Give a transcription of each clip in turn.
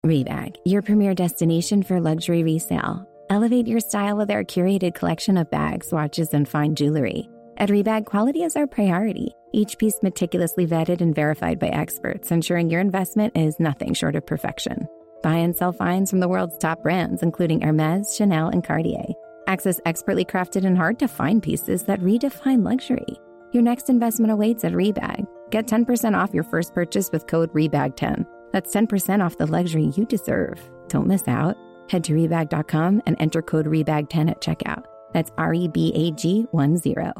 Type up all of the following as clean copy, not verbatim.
Rebag, your premier destination for luxury resale. Elevate your style with our curated collection of bags, watches, and fine jewelry. At Rebag, quality is our priority. Each piece meticulously vetted and verified by experts, ensuring your investment is nothing short of perfection. Buy and sell finds from the world's top brands, including Hermès, Chanel, and Cartier. Access expertly crafted and hard-to-find pieces that redefine luxury. Your next investment awaits at Rebag. Get 10% off your first purchase with code REBAG10. That's 10% off the luxury you deserve. Don't miss out. Head to Rebag.com and enter code REBAG10 at checkout. That's REBAG10.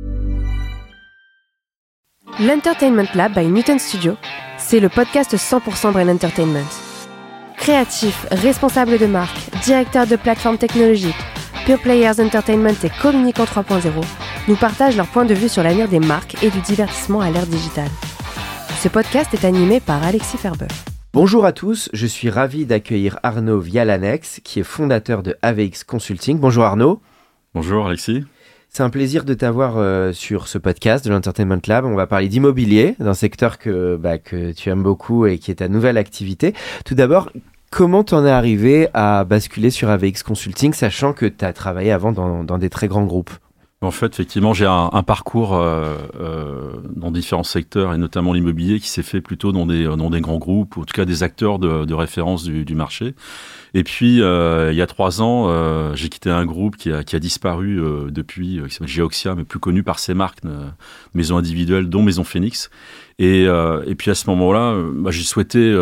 L'Entertainment Lab by Newton Studio, c'est le podcast 100% Brain Entertainment. Créatifs, responsables de marque, directeurs de plateformes technologiques, Pure Players Entertainment et Communicants 3.0 nous partagent leur point de vue sur l'avenir des marques et du divertissement à l'ère digitale. Ce podcast est animé par Alexis Ferber. Bonjour à tous, je suis ravi d'accueillir Arnaud Vialanex, qui est fondateur de AVX Consulting. Bonjour Arnaud. Bonjour Alexis. C'est un plaisir de t'avoir sur ce podcast de l'Entertainment Lab. On va parler d'immobilier, d'un secteur que tu aimes beaucoup et qui est ta nouvelle activité. Tout d'abord, comment t'en es arrivé à basculer sur AVX Consulting, sachant que tu as travaillé avant dans des très grands groupes? En fait, effectivement, j'ai un parcours dans différents secteurs, et notamment l'immobilier, qui s'est fait plutôt dans des grands groupes, ou en tout cas des acteurs de référence du marché. Et puis, il y a 3 ans, j'ai quitté un groupe qui a disparu depuis, qui s'appelle Geoxia, mais plus connu par ses marques, maisons individuelles, dont Maison Phoenix. Et puis à ce moment-là, j'ai souhaité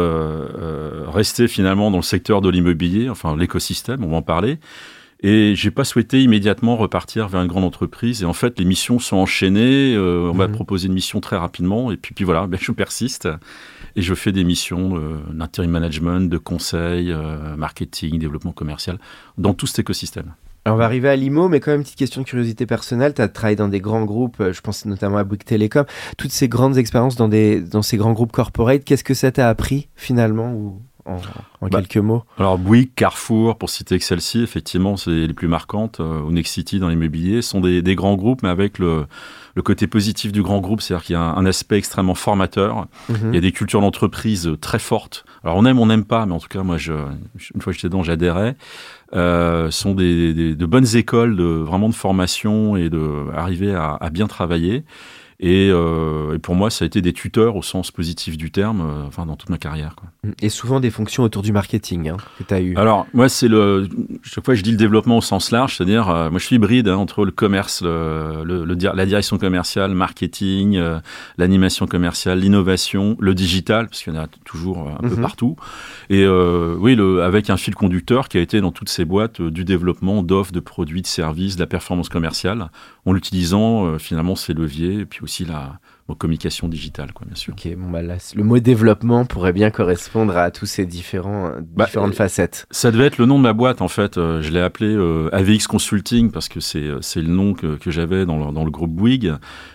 rester finalement dans le secteur de l'immobilier, enfin l'écosystème, on va en parler. Et j'ai pas souhaité immédiatement repartir vers une grande entreprise. Et en fait, les missions sont enchaînées. On m'a proposé une mission très rapidement. Et puis voilà, je persiste. Et je fais des missions d'interim management, de conseil, marketing, développement commercial, dans tout cet écosystème. Alors on va arriver à l'IMO, mais quand même, petite question de curiosité personnelle. Tu as travaillé dans des grands groupes, je pense notamment à Bouygues Télécom. Toutes ces grandes expériences dans ces grands groupes corporate, qu'est-ce que ça t'a appris finalement en quelques mots? Alors Bouygues, Carrefour, pour citer que celle-ci, effectivement, c'est les plus marquantes. Ou Nexity dans l'immobilier, sont des grands groupes, mais avec le côté positif du grand groupe, c'est-à-dire qu'il y a un aspect extrêmement formateur. Il y a des cultures d'entreprise très fortes. Alors on n'aime pas, mais en tout cas, moi, une fois que j'étais dedans, j'adhérais. Sont de bonnes écoles vraiment de formation et d'arriver à bien travailler. Et pour moi, ça a été des tuteurs au sens positif du terme, dans toute ma carrière, quoi. Et souvent des fonctions autour du marketing que tu as eu. Alors, moi, chaque fois je dis le développement au sens large, c'est-à-dire, moi je suis hybride entre le commerce, la direction commerciale, marketing, l'animation commerciale, l'innovation, le digital, parce qu'il y en a toujours un peu partout. Et avec un fil conducteur qui a été dans toutes ces boîtes du développement d'offres, de produits, de services, de la performance commerciale, en l'utilisant finalement ces leviers, et puis aussi la communication digitale, quoi, bien sûr. Ok, là, le mot développement pourrait bien correspondre à tous ces différentes facettes. Ça devait être le nom de ma boîte, en fait. Je l'ai appelé AVX Consulting parce que c'est le nom que j'avais dans le groupe Bouygues,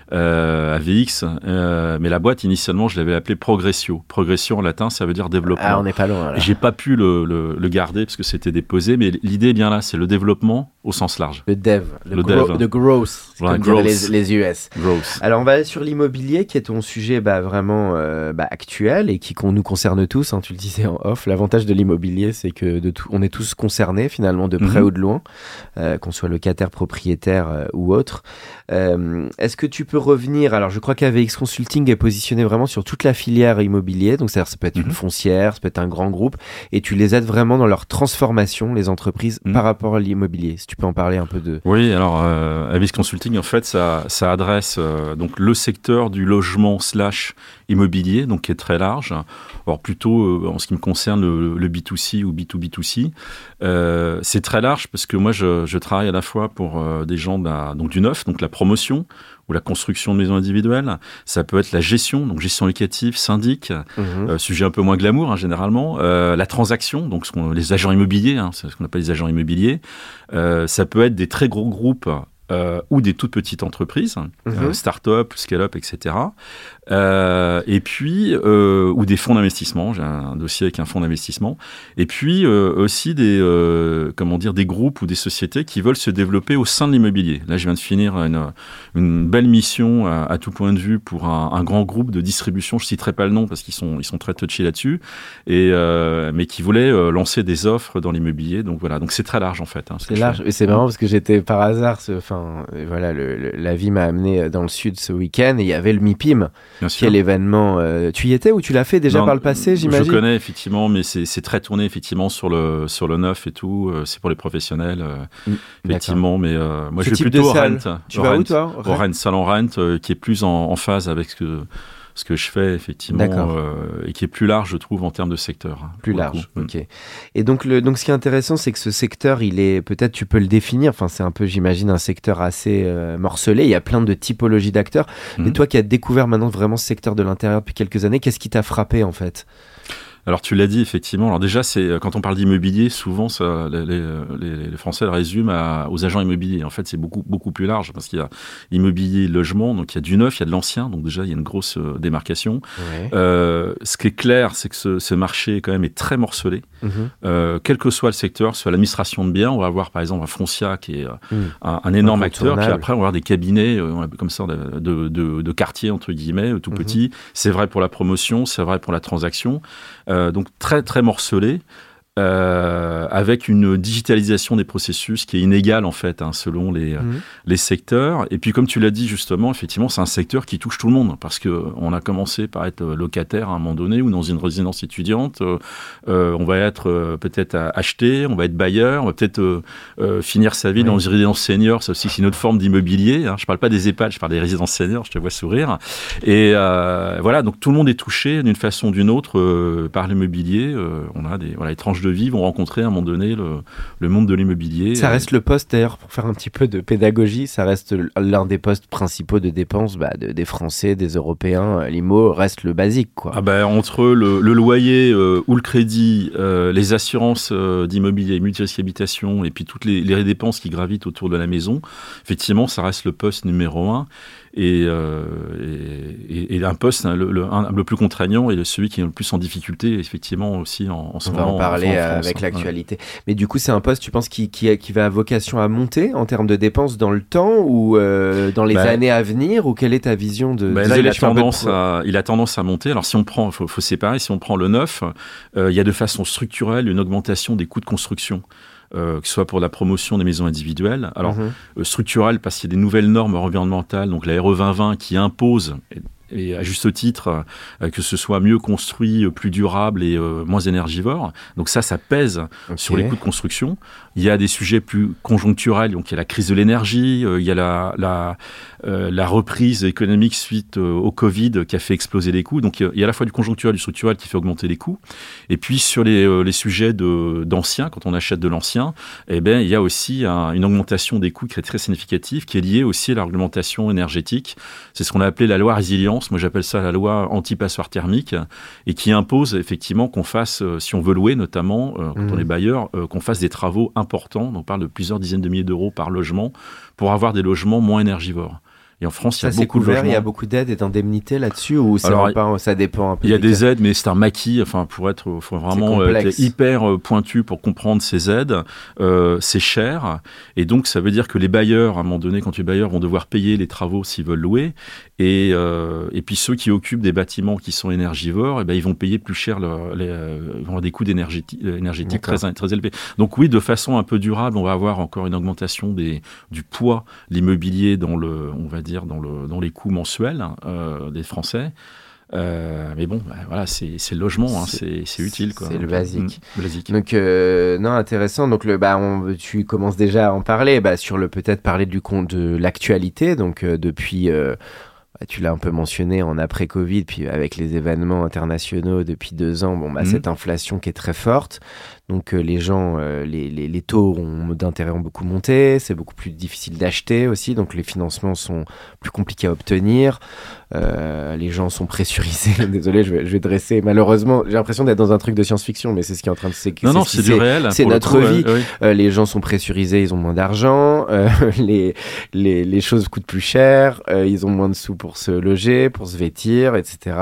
AVX. Mais la boîte, initialement, je l'avais appelée Progressio. Progressio, en latin, ça veut dire développement. Ah, on n'est pas loin, là. J'ai pas pu le garder parce que c'était déposé, mais l'idée est bien là, c'est le développement au sens large. Le dev, le growth, voilà, comme diraient les US. Growth. Alors, on va aller sur l'immobilier, qui est ton sujet vraiment actuel et qui nous concerne tous, hein, tu le disais en off. L'avantage de l'immobilier, c'est que on est tous concernés finalement, de près ou de loin, qu'on soit locataire, propriétaire ou autre. Est-ce que tu peux revenir? Alors, je crois qu'AVX Consulting est positionné vraiment sur toute la filière immobilier, donc c'est-à-dire ça peut être une foncière, ça peut être un grand groupe, et tu les aides vraiment dans leur transformation, les entreprises, par rapport à l'immobilier. Si tu peux en parler un peu de... Oui, alors AVX Consulting, en fait, ça adresse donc le secteur du logement / immobilier, donc qui est très large. Alors plutôt en ce qui me concerne le B2C ou B2B2C, c'est très large parce que moi je travaille à la fois pour des gens donc du neuf, donc la promotion ou la construction de maisons individuelles. Ça peut être la gestion, donc gestion locative, syndic, sujet un peu moins glamour, généralement. La transaction, donc les agents immobiliers, c'est ce qu'on appelle les agents immobiliers. Ça peut être des très gros groupes ou des toutes petites entreprises, start-up, scale-up, etc. Et puis, ou des fonds d'investissement. J'ai un dossier avec un fonds d'investissement. Et puis, aussi des groupes ou des sociétés qui veulent se développer au sein de l'immobilier. Là, je viens de finir une belle mission à tout point de vue pour un grand groupe de distribution. Je ne citerai pas le nom parce qu'ils sont très touchy là-dessus. Mais qui voulaient lancer des offres dans l'immobilier. Donc voilà, donc c'est très large en fait. C'est large. Et c'est marrant parce que j'étais par hasard, la vie m'a amené dans le sud ce week-end et il y avait le MIPIM, qui est l'événement. Tu y étais ou tu l'as fait déjà par le passé, j'imagine? Je connais effectivement, mais c'est très tourné effectivement sur le neuf et tout. C'est pour les professionnels, effectivement. Mais moi, je vais plutôt au Rent. Tu vas où toi? Au Rent, salon Rent, qui est plus en phase avec ce que je fais, effectivement, et qui est plus large, je trouve, en termes de secteur. Plus large, ok. Et donc, ce qui est intéressant, c'est que ce secteur, il est, peut-être tu peux le définir, enfin, c'est un peu, j'imagine, un secteur assez morcelé, il y a plein de typologies d'acteurs, mais toi qui as découvert maintenant vraiment ce secteur de l'intérieur depuis quelques années, qu'est-ce qui t'a frappé, en fait ? Alors tu l'as dit effectivement. Alors déjà, quand on parle d'immobilier, souvent les Français le résument aux agents immobiliers. En fait, c'est beaucoup plus large parce qu'il y a immobilier, logement, donc il y a du neuf, il y a de l'ancien. Donc déjà, il y a une grosse démarcation. Ouais. Ce qui est clair, c'est que ce marché quand même est très morcelé. Quel que soit le secteur, soit l'administration de biens, on va avoir par exemple un Foncia qui est un énorme acteur. Puis après, on va avoir des cabinets comme ça de quartier entre guillemets, tout petits. C'est vrai pour la promotion, c'est vrai pour la transaction. Donc très très morcelé, avec une digitalisation des processus qui est inégale en fait selon les secteurs. Et puis comme tu l'as dit justement, effectivement c'est un secteur qui touche tout le monde parce que on a commencé par être locataire à un moment donné ou dans une résidence étudiante, on va être peut-être acheté, on va être bailleur, on va peut-être finir sa vie dans une résidence senior. Ça aussi c'est une autre forme d'immobilier. Je parle pas des EHPAD, je parle des résidences seniors. Je te vois sourire. Et voilà, donc tout le monde est touché d'une façon ou d'une autre par l'immobilier. On a des tranches de vie vont rencontrer à un moment donné le monde de l'immobilier. Ça reste le poste, d'ailleurs, pour faire un petit peu de pédagogie, ça reste l'un des postes principaux de dépenses des Français, des Européens. L'IMO reste le basique, quoi. Entre le loyer ou le crédit, les assurances d'immobilier, multirisque habitation et puis toutes les dépenses qui gravitent autour de la maison, effectivement, ça reste le poste numéro 1. Et un poste, le plus contraignant et celui qui est le plus en difficulté, effectivement, aussi en ce moment. On va en parler avec l'actualité. Ouais. Mais du coup, c'est un poste, tu penses, qui va à vocation à monter en termes de dépenses dans le temps ou dans les années à venir, ou quelle est ta vision de... Là, il a tendance à monter. Alors, si on prend, faut séparer, si on prend le neuf, il y a de façon structurelle une augmentation des coûts de construction. Que ce soit pour la promotion des maisons individuelles. Alors, structurel, parce qu'il y a des nouvelles normes environnementales, donc la RE 2020 qui impose, et à juste titre, que ce soit mieux construit, plus durable et moins énergivore. Donc ça pèse sur les coûts de construction. Il y a des sujets plus conjoncturels, donc il y a la crise de l'énergie, il y a la reprise économique suite au Covid qui a fait exploser les coûts. Donc il y a à la fois du conjoncturel et du structurel qui fait augmenter les coûts. Et puis sur les sujets d'anciens, quand on achète de l'ancien, il y a aussi une augmentation des coûts qui est très significative, qui est liée aussi à la réglementation énergétique. C'est ce qu'on a appelé la loi résilience. Moi j'appelle ça la loi anti-passoire thermique, et qui impose effectivement qu'on fasse, si on veut louer notamment, quand on est bailleur, qu'on fasse des travaux importants. On parle de plusieurs dizaines de milliers d'euros par logement pour avoir des logements moins énergivores. Et en France, il y a beaucoup de logements. Il y a beaucoup d'aides et d'indemnités là-dessus, ou ça dépend un peu? Il y a des aides, mais c'est un maquis. Enfin, faut vraiment être hyper pointu pour comprendre ces aides. C'est cher, et donc ça veut dire que les bailleurs, à un moment donné, quand tu es bailleur, vont devoir payer les travaux s'ils veulent louer. Et puis ceux qui occupent des bâtiments qui sont énergivores, ils vont payer plus cher, ils vont avoir des coûts énergétiques très élevés. Donc oui, de façon un peu durable, on va avoir encore une augmentation du poids de l'immobilier dans les coûts mensuels des Français. Mais bon, voilà, c'est le logement, c'est utile, quoi. C'est le basique. Donc, intéressant. Donc, tu commences déjà à en parler, peut-être parler de l'actualité. Donc, depuis... tu l'as un peu mentionné en après-Covid, puis avec les événements internationaux depuis 2 ans, cette inflation qui est très forte. Donc les gens, les taux d'intérêt ont beaucoup monté, c'est beaucoup plus difficile d'acheter aussi, donc les financements sont plus compliqués à obtenir. Les gens sont pressurisés. Désolé, je vais dresser. Malheureusement, j'ai l'impression d'être dans un truc de science-fiction, mais c'est ce qui est en train de... Non, c'est du réel. C'est notre vie. Les gens sont pressurisés, ils ont moins d'argent, les choses coûtent plus cher, ils ont moins de sous pour se loger, pour se vêtir, etc.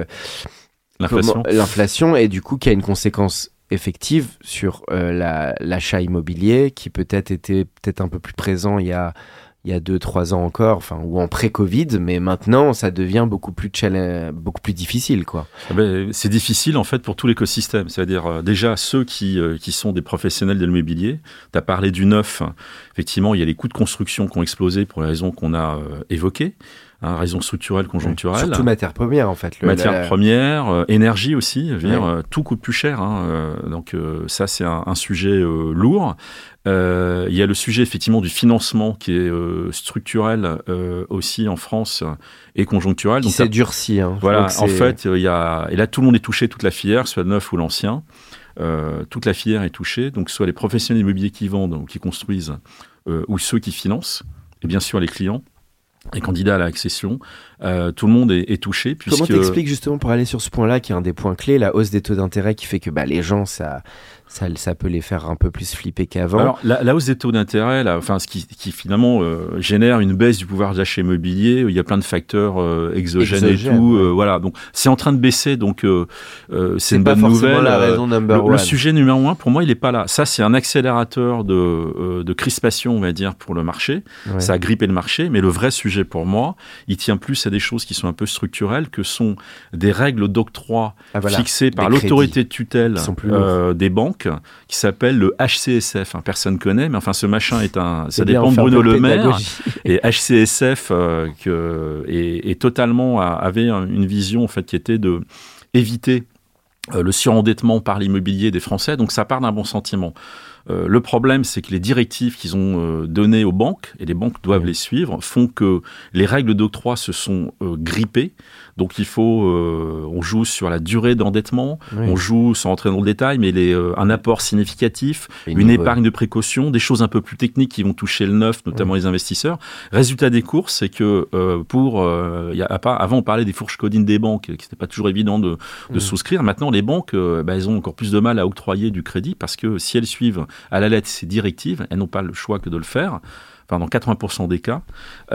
L'inflation, et du coup, qui a une conséquence effective sur l'achat immobilier, qui peut-être était un peu plus présent il y a 2-3 ans encore, ou en pré-Covid, mais maintenant, ça devient beaucoup plus difficile, quoi. C'est difficile, en fait, pour tout l'écosystème. C'est-à-dire, déjà, ceux qui sont des professionnels de l'immobilier, tu as parlé du neuf. Effectivement, il y a les coûts de construction qui ont explosé pour les raisons qu'on a évoquées. Raisons structurelles, conjoncturelles. Surtout matières premières, en fait. Matières premières, énergie aussi. Je veux dire, tout coûte plus cher. Donc, ça, c'est un sujet lourd. Il y a le sujet, effectivement, du financement qui est structurel aussi en France et conjoncturel. Qui s'est durci. Voilà, en fait, il y a... Et là, tout le monde est touché, toute la filière, soit le neuf ou l'ancien. Toute la filière est touchée. Donc, soit les professionnels immobiliers qui vendent ou qui construisent, ou ceux qui financent, et bien sûr les clients. Les candidats à l'accession, tout le monde est touché. Comment t'expliques justement, pour aller sur ce point-là, qui est un des points clés, la hausse des taux d'intérêt qui fait que les gens, ça peut les faire un peu plus flipper qu'avant. Alors, la hausse des taux d'intérêt, ce qui finalement génère une baisse du pouvoir d'achat immobilier, il y a plein de facteurs exogènes et tout. Voilà, donc c'est en train de baisser, donc c'est une bonne nouvelle. La raison number one. Le sujet numéro 1, pour moi, il n'est pas là. Ça, c'est un accélérateur de crispation, on va dire, pour le marché. Ouais. Ça a grippé le marché, mais le vrai sujet pour moi, il tient plus à des choses qui sont un peu structurelles, que sont des règles d'octroi fixées par l'autorité de tutelle des banques, qui s'appelle le HCSF. Personne ne connaît, mais ce machin ça dépend de Bruno Le Maire. Et HCSF est totalement avait une vision, en fait, qui était de éviter le surendettement par l'immobilier des Français. Donc ça part d'un bon sentiment. Le problème, c'est que les directives qu'ils ont données aux banques, et les banques doivent les suivre, font que les règles d'octroi se sont grippées. Donc il faut, on joue sur la durée d'endettement, on joue, sans rentrer dans le détail, mais un apport significatif, une épargne de précaution, des choses un peu plus techniques qui vont toucher le neuf, notamment les investisseurs. Résultat des courses, c'est que avant on parlait des fourches codines des banques, qui n'était pas toujours évident de souscrire. Maintenant les banques, elles ont encore plus de mal à octroyer du crédit, parce que si elles suivent à la lettre ces directives, elles n'ont pas le choix que de le faire. Dans 80% des cas,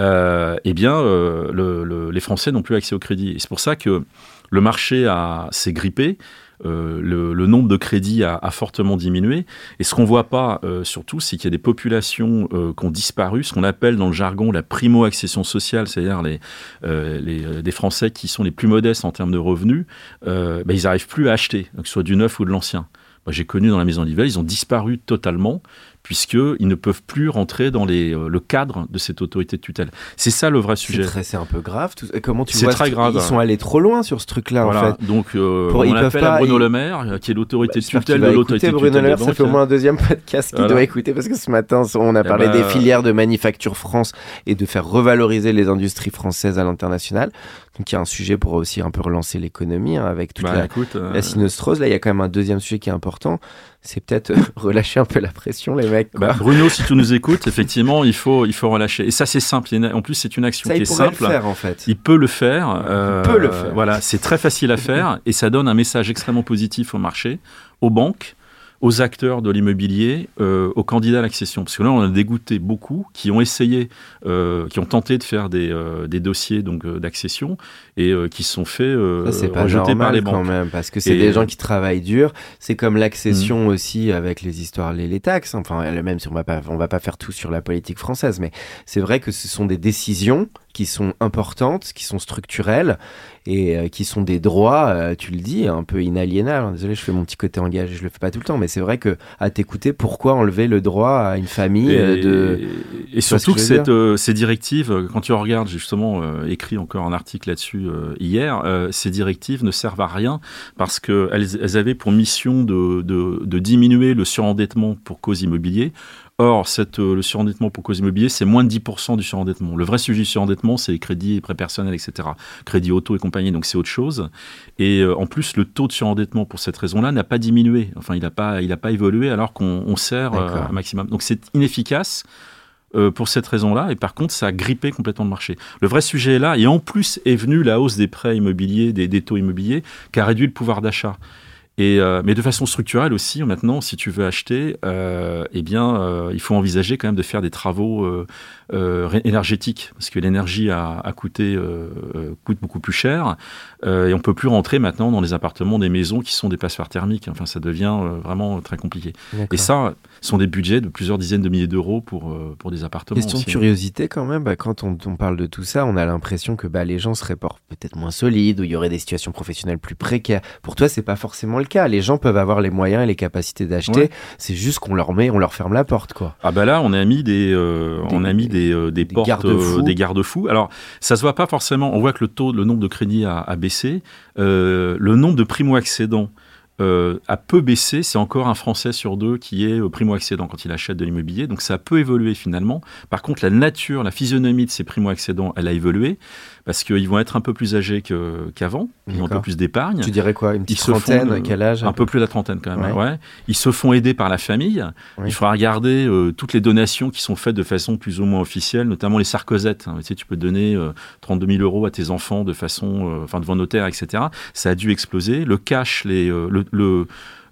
les Français n'ont plus accès au crédit. Et c'est pour ça que le marché s'est grippé, le nombre de crédits a fortement diminué. Et ce qu'on ne voit pas, surtout, c'est qu'il y a des populations qui ont disparu, ce qu'on appelle dans le jargon la primo-accession sociale, c'est-à-dire des Français qui sont les plus modestes en termes de revenus, ils n'arrivent plus à acheter, que ce soit du neuf ou de l'ancien. Moi, j'ai connu dans la maison d'Yvel, ils ont disparu totalement, puisqu'ils ne peuvent plus rentrer dans le cadre de cette autorité de tutelle. C'est ça le vrai sujet. C'est un peu grave. Comment tu vois, c'est très grave. Ils sont allés trop loin sur ce truc-là, voilà. En fait. Donc, on appelle à Bruno Le Maire, qui est l'autorité de tutelle de l'autorité de tutelle. Bruno Le Maire, ça fait au moins un deuxième podcast qu'il doit écouter, parce que ce matin, on a parlé des filières de Manufacture France et de faire revaloriser les industries françaises à l'international. Donc, il y a un sujet pour aussi un peu relancer l'économie, avec toute la sinostrose. Là, il y a quand même un deuxième sujet qui est important. C'est peut-être relâcher un peu la pression, les mecs. Bruno, si tu nous écoutes, effectivement, il faut relâcher. Et ça, c'est simple. En plus, c'est une action qui est simple. Il peut le faire, en fait. Il peut le faire. Voilà, c'est très facile à faire, et ça donne un message extrêmement positif au marché, aux banques, aux acteurs de l'immobilier, aux candidats à l'accession. Parce que là, on a dégoûté beaucoup qui ont essayé, qui ont tenté de faire des dossiers d'accession et qui se sont fait rejeter par les banques. Quand même, parce que c'est des gens qui travaillent dur. C'est comme l'accession aussi avec les histoires, les taxes. Même si on va pas faire tout sur la politique française, mais c'est vrai que ce sont des décisions qui sont importantes, qui sont structurelles et qui sont des droits, tu le dis, un peu inaliénables. Désolé, je fais mon petit côté engagé, je le fais pas tout le temps, mais c'est vrai que à t'écouter, pourquoi enlever le droit à une famille Et surtout que ces directives, quand tu regardes, j'ai justement écrit encore un article là-dessus hier, ces directives ne servent à rien parce qu'elles avaient pour mission de diminuer le surendettement pour cause immobilier. Or, le surendettement pour cause immobilier, c'est moins de 10% du surendettement. Le vrai sujet du surendettement, c'est les crédits et prêts personnels, etc. Crédits auto et compagnie, donc c'est autre chose. Et en plus, le taux de surendettement pour cette raison-là n'a pas diminué. Enfin, il n'a pas évolué alors qu'on sert un maximum. Donc c'est inefficace pour cette raison-là. Et par contre, ça a grippé complètement le marché. Le vrai sujet est là. Et en plus est venue la hausse des prêts immobiliers, des taux immobiliers, qui a réduit le pouvoir d'achat. Mais de façon structurelle aussi, maintenant, si tu veux acheter, il faut envisager quand même de faire des travaux énergétiques, parce que l'énergie coûte beaucoup plus cher, et on peut plus rentrer maintenant dans les appartements, des maisons qui sont des passoires thermiques. Enfin, ça devient vraiment très compliqué. D'accord. Et ça, ce sont des budgets de plusieurs dizaines de milliers d'euros pour des appartements. Question de curiosité quand même, quand on parle de tout ça, on a l'impression que les gens seraient peut-être moins solides, ou il y aurait des situations professionnelles plus précaires. Pour toi, c'est pas forcément le cas. Les gens peuvent avoir les moyens et les capacités d'acheter. C'est juste qu'on leur ferme la porte, quoi. Ah là, on a mis des portes, des garde-fous. Alors, ça se voit pas forcément. On voit que le nombre de crédits a baissé. Le nombre de primo-accédants a peu baissé. C'est encore un Français sur 2 qui est primo-accédant quand il achète de l'immobilier. Donc, ça a peu évolué finalement. Par contre, la physionomie de ces primo-accédants, elle a évolué parce qu'ils vont être un peu plus âgés qu'avant. Ils ont un peu plus d'épargne. Tu dirais quoi, une petite trentaine, quel âge? Un peu plus de la trentaine quand même. Ouais. Ils se font aider par la famille. Oui. Il faudra regarder toutes les donations qui sont faites de façon plus ou moins officielle, notamment les sarcosettes. Tu sais, tu peux donner 32 000 euros à tes enfants de façon, devant notaire, etc. Ça a dû exploser. Le cash, le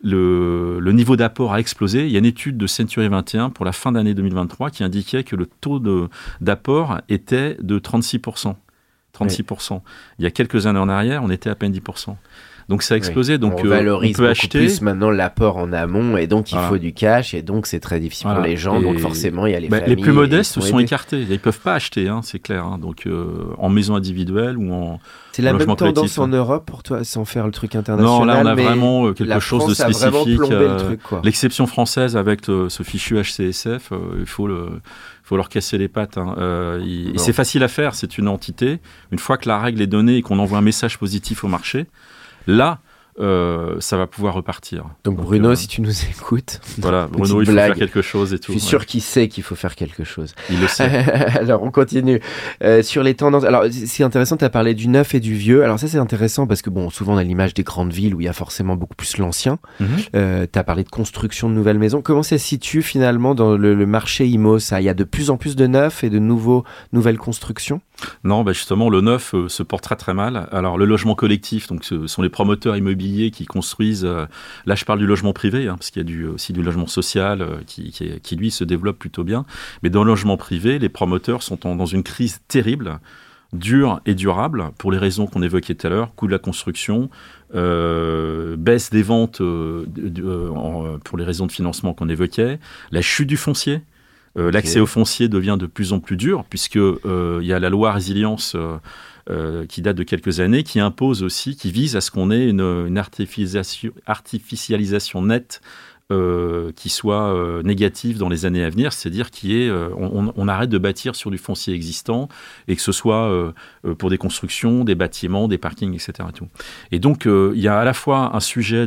niveau d'apport a explosé. Il y a une étude de Century 21 pour la fin d'année 2023 qui indiquait que le taux d'apport était de 36%. 36%. Oui. Il y a quelques années en arrière, on était à peine 10%. Donc ça a explosé. Oui. Donc on valorise beaucoup plus maintenant l'apport en amont, et donc il faut du cash, et donc c'est très difficile pour les gens. Donc forcément, il y a les familles. Les plus modestes sont écartés. Ils ne peuvent pas acheter, c'est clair. Donc en maison individuelle ou en C'est la même tendance en Europe pour toi, sans faire le truc international? Non, là on a vraiment quelque chose de spécifique. Le truc, quoi. L'exception française avec ce fichu HCSF, il faut leur casser les pattes. Et c'est facile à faire, c'est une entité. Une fois que la règle est donnée et qu'on envoie un message positif au marché, là, ça va pouvoir repartir. Donc Bruno, si tu nous écoutes... Voilà, Bruno, il faut faire quelque chose et tout. Je suis sûr qu'il sait qu'il faut faire quelque chose. Il le sait. Alors, on continue. Sur les tendances... Alors, c'est intéressant, tu as parlé du neuf et du vieux. Alors ça, c'est intéressant parce que, souvent, on a l'image des grandes villes où il y a forcément beaucoup plus l'ancien. Mm-hmm. Tu as parlé de construction de nouvelles maisons. Comment ça se situe, finalement, dans le marché IMO, ça? Il y a de plus en plus de neufs et de nouvelles constructions? Non, justement, le neuf se porte très très mal. Alors, le logement collectif, donc ce sont les promoteurs immobiliers qui construisent, là je parle du logement privé, parce qu'il y a aussi du logement social qui lui se développe plutôt bien, mais dans le logement privé, les promoteurs sont dans une crise terrible, dure et durable, pour les raisons qu'on évoquait tout à l'heure, coût de la construction, baisse des ventes pour les raisons de financement qu'on évoquait, la chute du foncier. L'accès au foncier devient de plus en plus dur, puisqu'il y a la loi résilience qui date de quelques années, qui impose aussi, qui vise à ce qu'on ait une artificialisation nette qui soit négative dans les années à venir, c'est-à-dire on arrête de bâtir sur du foncier existant, et que ce soit pour des constructions, des bâtiments, des parkings, etc. Et donc, il y a à la fois un sujet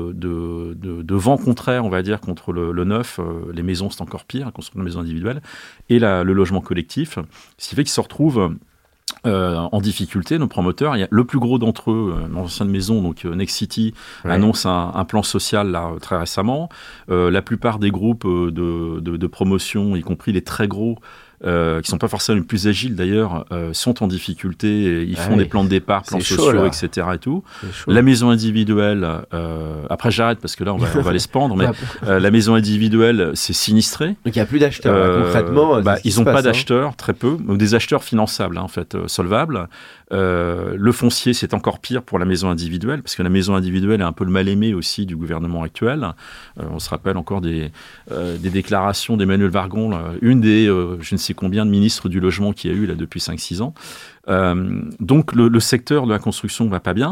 de vent contraire, on va dire, contre le neuf, les maisons c'est encore pire, construire une maison individuelle, et le logement collectif, ce qui fait qu'ils se retrouvent en difficulté, nos promoteurs. Il y a le plus gros d'entre eux, l'ancienne maison, donc Next City, annonce un plan social là, très récemment. La plupart des groupes de promotion, y compris les très gros, qui ne sont pas forcément les plus agiles d'ailleurs, sont en difficulté. Ils font des plans de départ, plans sociaux, etc. Et tout. La maison individuelle, après j'arrête parce que là on va les pendre, mais la maison individuelle, c'est sinistré. Donc il n'y a plus d'acheteurs, concrètement. Ils n'ont pas d'acheteurs, très peu, donc des acheteurs finançables, en fait, solvables. Le foncier, c'est encore pire pour la maison individuelle, parce que la maison individuelle est un peu le mal-aimé aussi du gouvernement actuel. On se rappelle encore des déclarations d'Emmanuel Vargon, une des, je ne sais combien de ministres du logement qu'il y a eu là depuis 5-6 ans. Donc le secteur de la construction ne va pas bien.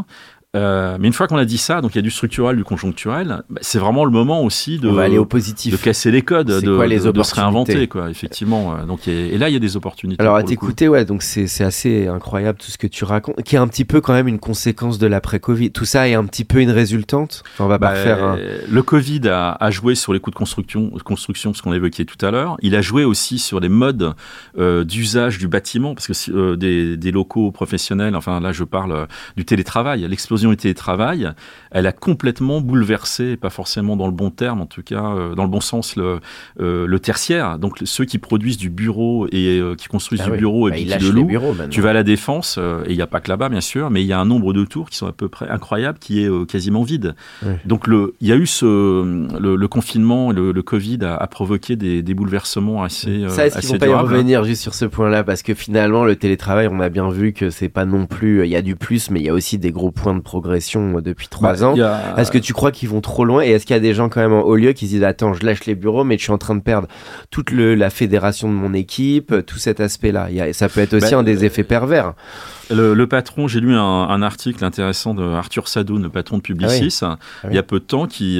Mais une fois qu'on a dit ça, donc il y a du structurel, du conjoncturel, c'est vraiment le moment aussi de, on va aller au positif. De casser les codes, c'est de se réinventer, quoi, effectivement. Donc, et là, il y a des opportunités. Alors, à t'écouter, ouais, donc c'est assez incroyable tout ce que tu racontes, qui est un petit peu quand même une conséquence de l'après-Covid. Tout ça est un petit peu une résultante. Enfin, on va pas refaire Le Covid a joué sur les coûts de construction, ce qu'on évoquait tout à l'heure. Il a joué aussi sur les modes d'usage du bâtiment, parce que des locaux professionnels, enfin là, je parle du télétravail, l'explosion du télétravail, elle a complètement bouleversé, pas forcément dans le bon terme, en tout cas dans le bon sens, le tertiaire. Donc ceux qui produisent du bureau et qui construisent du bureau et puis qui le louent. Tu vas à la Défense, et il n'y a pas que là-bas bien sûr, mais il y a un nombre de tours qui sont à peu près incroyables, qui est quasiment vide. Ouais. Donc il y a eu le confinement, le Covid a provoqué des bouleversements assez ça, est-ce qu'ils vont pas y revenir juste sur ce point-là, parce que finalement le télétravail, on a bien vu que c'est pas non plus, il y a du plus, mais il y a aussi des gros points de progression depuis 3 ans. Est-ce que tu crois qu'ils vont trop loin, et est-ce qu'il y a des gens quand même en haut lieu qui se disent attends, je lâche les bureaux, mais je suis en train de perdre toute la fédération de mon équipe, tout cet aspect-là. Ça peut être aussi un des effets pervers. Le patron, j'ai lu un article intéressant de Arthur Sadoun, le patron de Publicis, il y a peu de temps, qui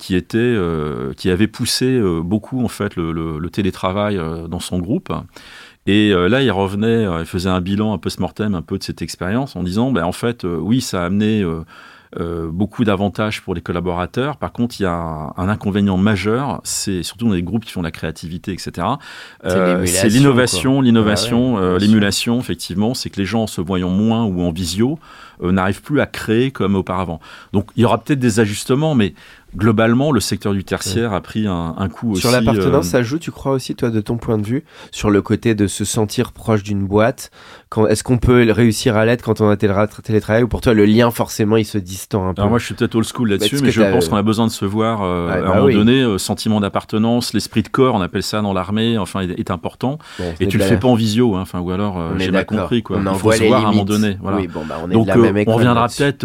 avait poussé beaucoup en fait le télétravail dans son groupe. Et là, il revenait, il faisait un bilan un post-mortem un peu de cette expérience en disant, en fait, oui, ça a amené beaucoup d'avantages pour les collaborateurs. Par contre, il y a un inconvénient majeur, c'est surtout dans les groupes qui font de la créativité, etc. C'est l'innovation, l'émulation, effectivement, c'est que les gens, en se voyant moins ou en visio, n'arrivent plus à créer comme auparavant. Donc, il y aura peut-être des ajustements, mais globalement, le secteur du tertiaire a pris un coup aussi. Sur l'appartenance, ça joue, tu crois aussi, toi, de ton point de vue, sur le côté de se sentir proche d'une boîte. Est-ce qu'on peut réussir à l'être quand on a télétravail, ou pour toi, le lien, forcément, il se distend un peu? Alors moi, je suis peut-être old school là-dessus, mais je pense qu'on a besoin de se voir à un moment donné. Sentiment d'appartenance, l'esprit de corps, on appelle ça dans l'armée, enfin, est important. Bon, et tu le fais pas en visio, ou alors, j'ai mal compris, quoi. Il faut se voir à un moment donné. Voilà. Oui, on est donc, de la même école, on reviendra peut-être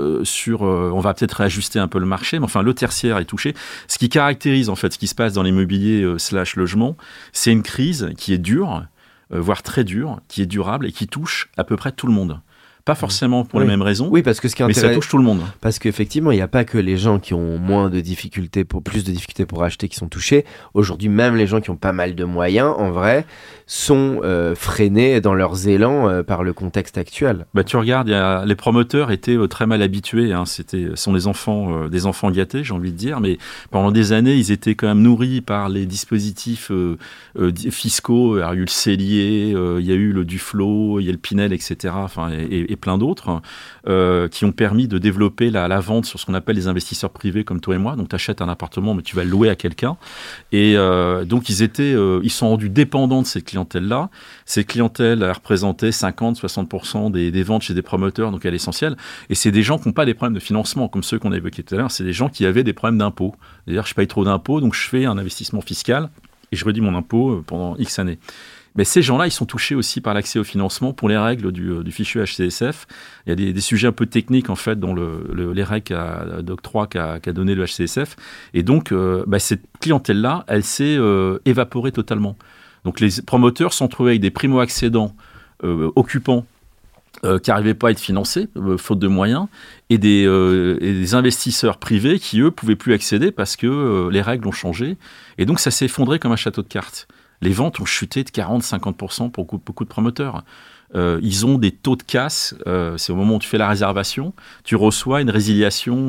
on va peut-être réajuster un peu le marché, mais enfin, le tertiaire est touché. Ce qui caractérise, en fait, ce qui se passe dans l'immobilier / logement, c'est une crise qui est dure, voire très dure, qui est durable et qui touche à peu près tout le monde. Pas forcément pour les mêmes raisons, parce que mais ça touche tout le monde. Parce qu'effectivement, il n'y a pas que les gens qui ont plus de difficultés pour acheter qui sont touchés. Aujourd'hui, même les gens qui ont pas mal de moyens, en vrai, sont freinés dans leurs élans par le contexte actuel. Tu regardes, les promoteurs étaient très mal habitués. Sont des enfants gâtés, j'ai envie de dire, mais pendant des années, ils étaient quand même nourris par les dispositifs fiscaux. Il y a eu le Cellier, il y a eu le Duflo, il y a le Pinel, etc. Et plein d'autres qui ont permis de développer la vente sur ce qu'on appelle les investisseurs privés comme toi et moi. Donc tu achètes un appartement mais tu vas le louer à quelqu'un, et donc ils sont rendus dépendants de cette clientèle-là. Cette clientèle a représenté 50-60% des ventes chez des promoteurs, donc à l'essentiel, et c'est des gens qui n'ont pas des problèmes de financement comme ceux qu'on a évoqués tout à l'heure. C'est des gens qui avaient des problèmes d'impôts. C'est-à-dire je paye trop d'impôts, donc je fais un investissement fiscal et je réduis mon impôt pendant X années. Mais ces gens-là, ils sont touchés aussi par l'accès au financement pour les règles du fichier HCSF. Il y a des sujets un peu techniques, en fait, dans les règles d'octroi qu'a donné le HCSF. Et donc, cette clientèle-là, elle s'est évaporée totalement. Donc, les promoteurs sont trouvés avec des primo-accédants occupants qui n'arrivaient pas à être financés, faute de moyens, et des investisseurs privés qui, eux, ne pouvaient plus accéder parce que les règles ont changé. Et donc, ça s'est effondré comme un château de cartes. Les ventes ont chuté de 40-50% pour beaucoup de promoteurs. Ils ont des taux de casse. C'est au moment où tu fais la réservation, tu reçois une résiliation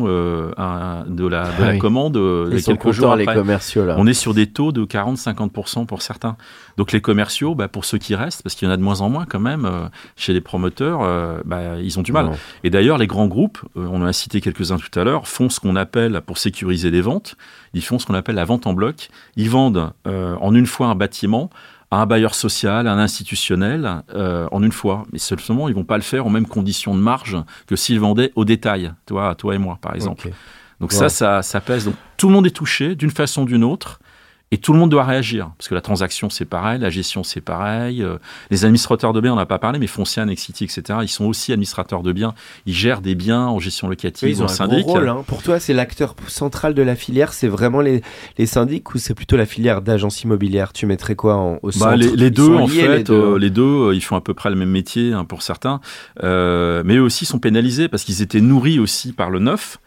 de la commande quelques jours après. Les commerciaux, là. On est sur des taux de 40-50% pour certains. Donc les commerciaux, pour ceux qui restent, parce qu'il y en a de moins en moins quand même chez les promoteurs, ils ont du mal. Non. Et d'ailleurs, les grands groupes, on en a cité quelques-uns tout à l'heure, font ce qu'on appelle, pour sécuriser les ventes, ils font ce qu'on appelle la vente en bloc. Ils vendent en une fois un bâtiment à un bailleur social, à un institutionnel, en une fois. Mais seulement, ils ne vont pas le faire aux mêmes conditions de marge que s'ils vendaient au détail, toi et moi, par exemple. Okay. Donc ça pèse. Donc, tout le monde est touché d'une façon ou d'une autre. Et tout le monde doit réagir, parce que la transaction, c'est pareil, la gestion, c'est pareil. Les administrateurs de biens, on n'a pas parlé, mais Foncia, Nexity, etc., ils sont aussi administrateurs de biens. Ils gèrent des biens en gestion locative, ils ont en syndic. Gros rôle, hein. Pour toi, c'est l'acteur central de la filière, c'est vraiment les syndics ou c'est plutôt la filière d'agence immobilière? Tu mettrais quoi au centre? Les deux, en fait, les deux, ils font à peu près le même métier pour certains. Mais eux aussi sont pénalisés parce qu'ils étaient nourris aussi par le neuf.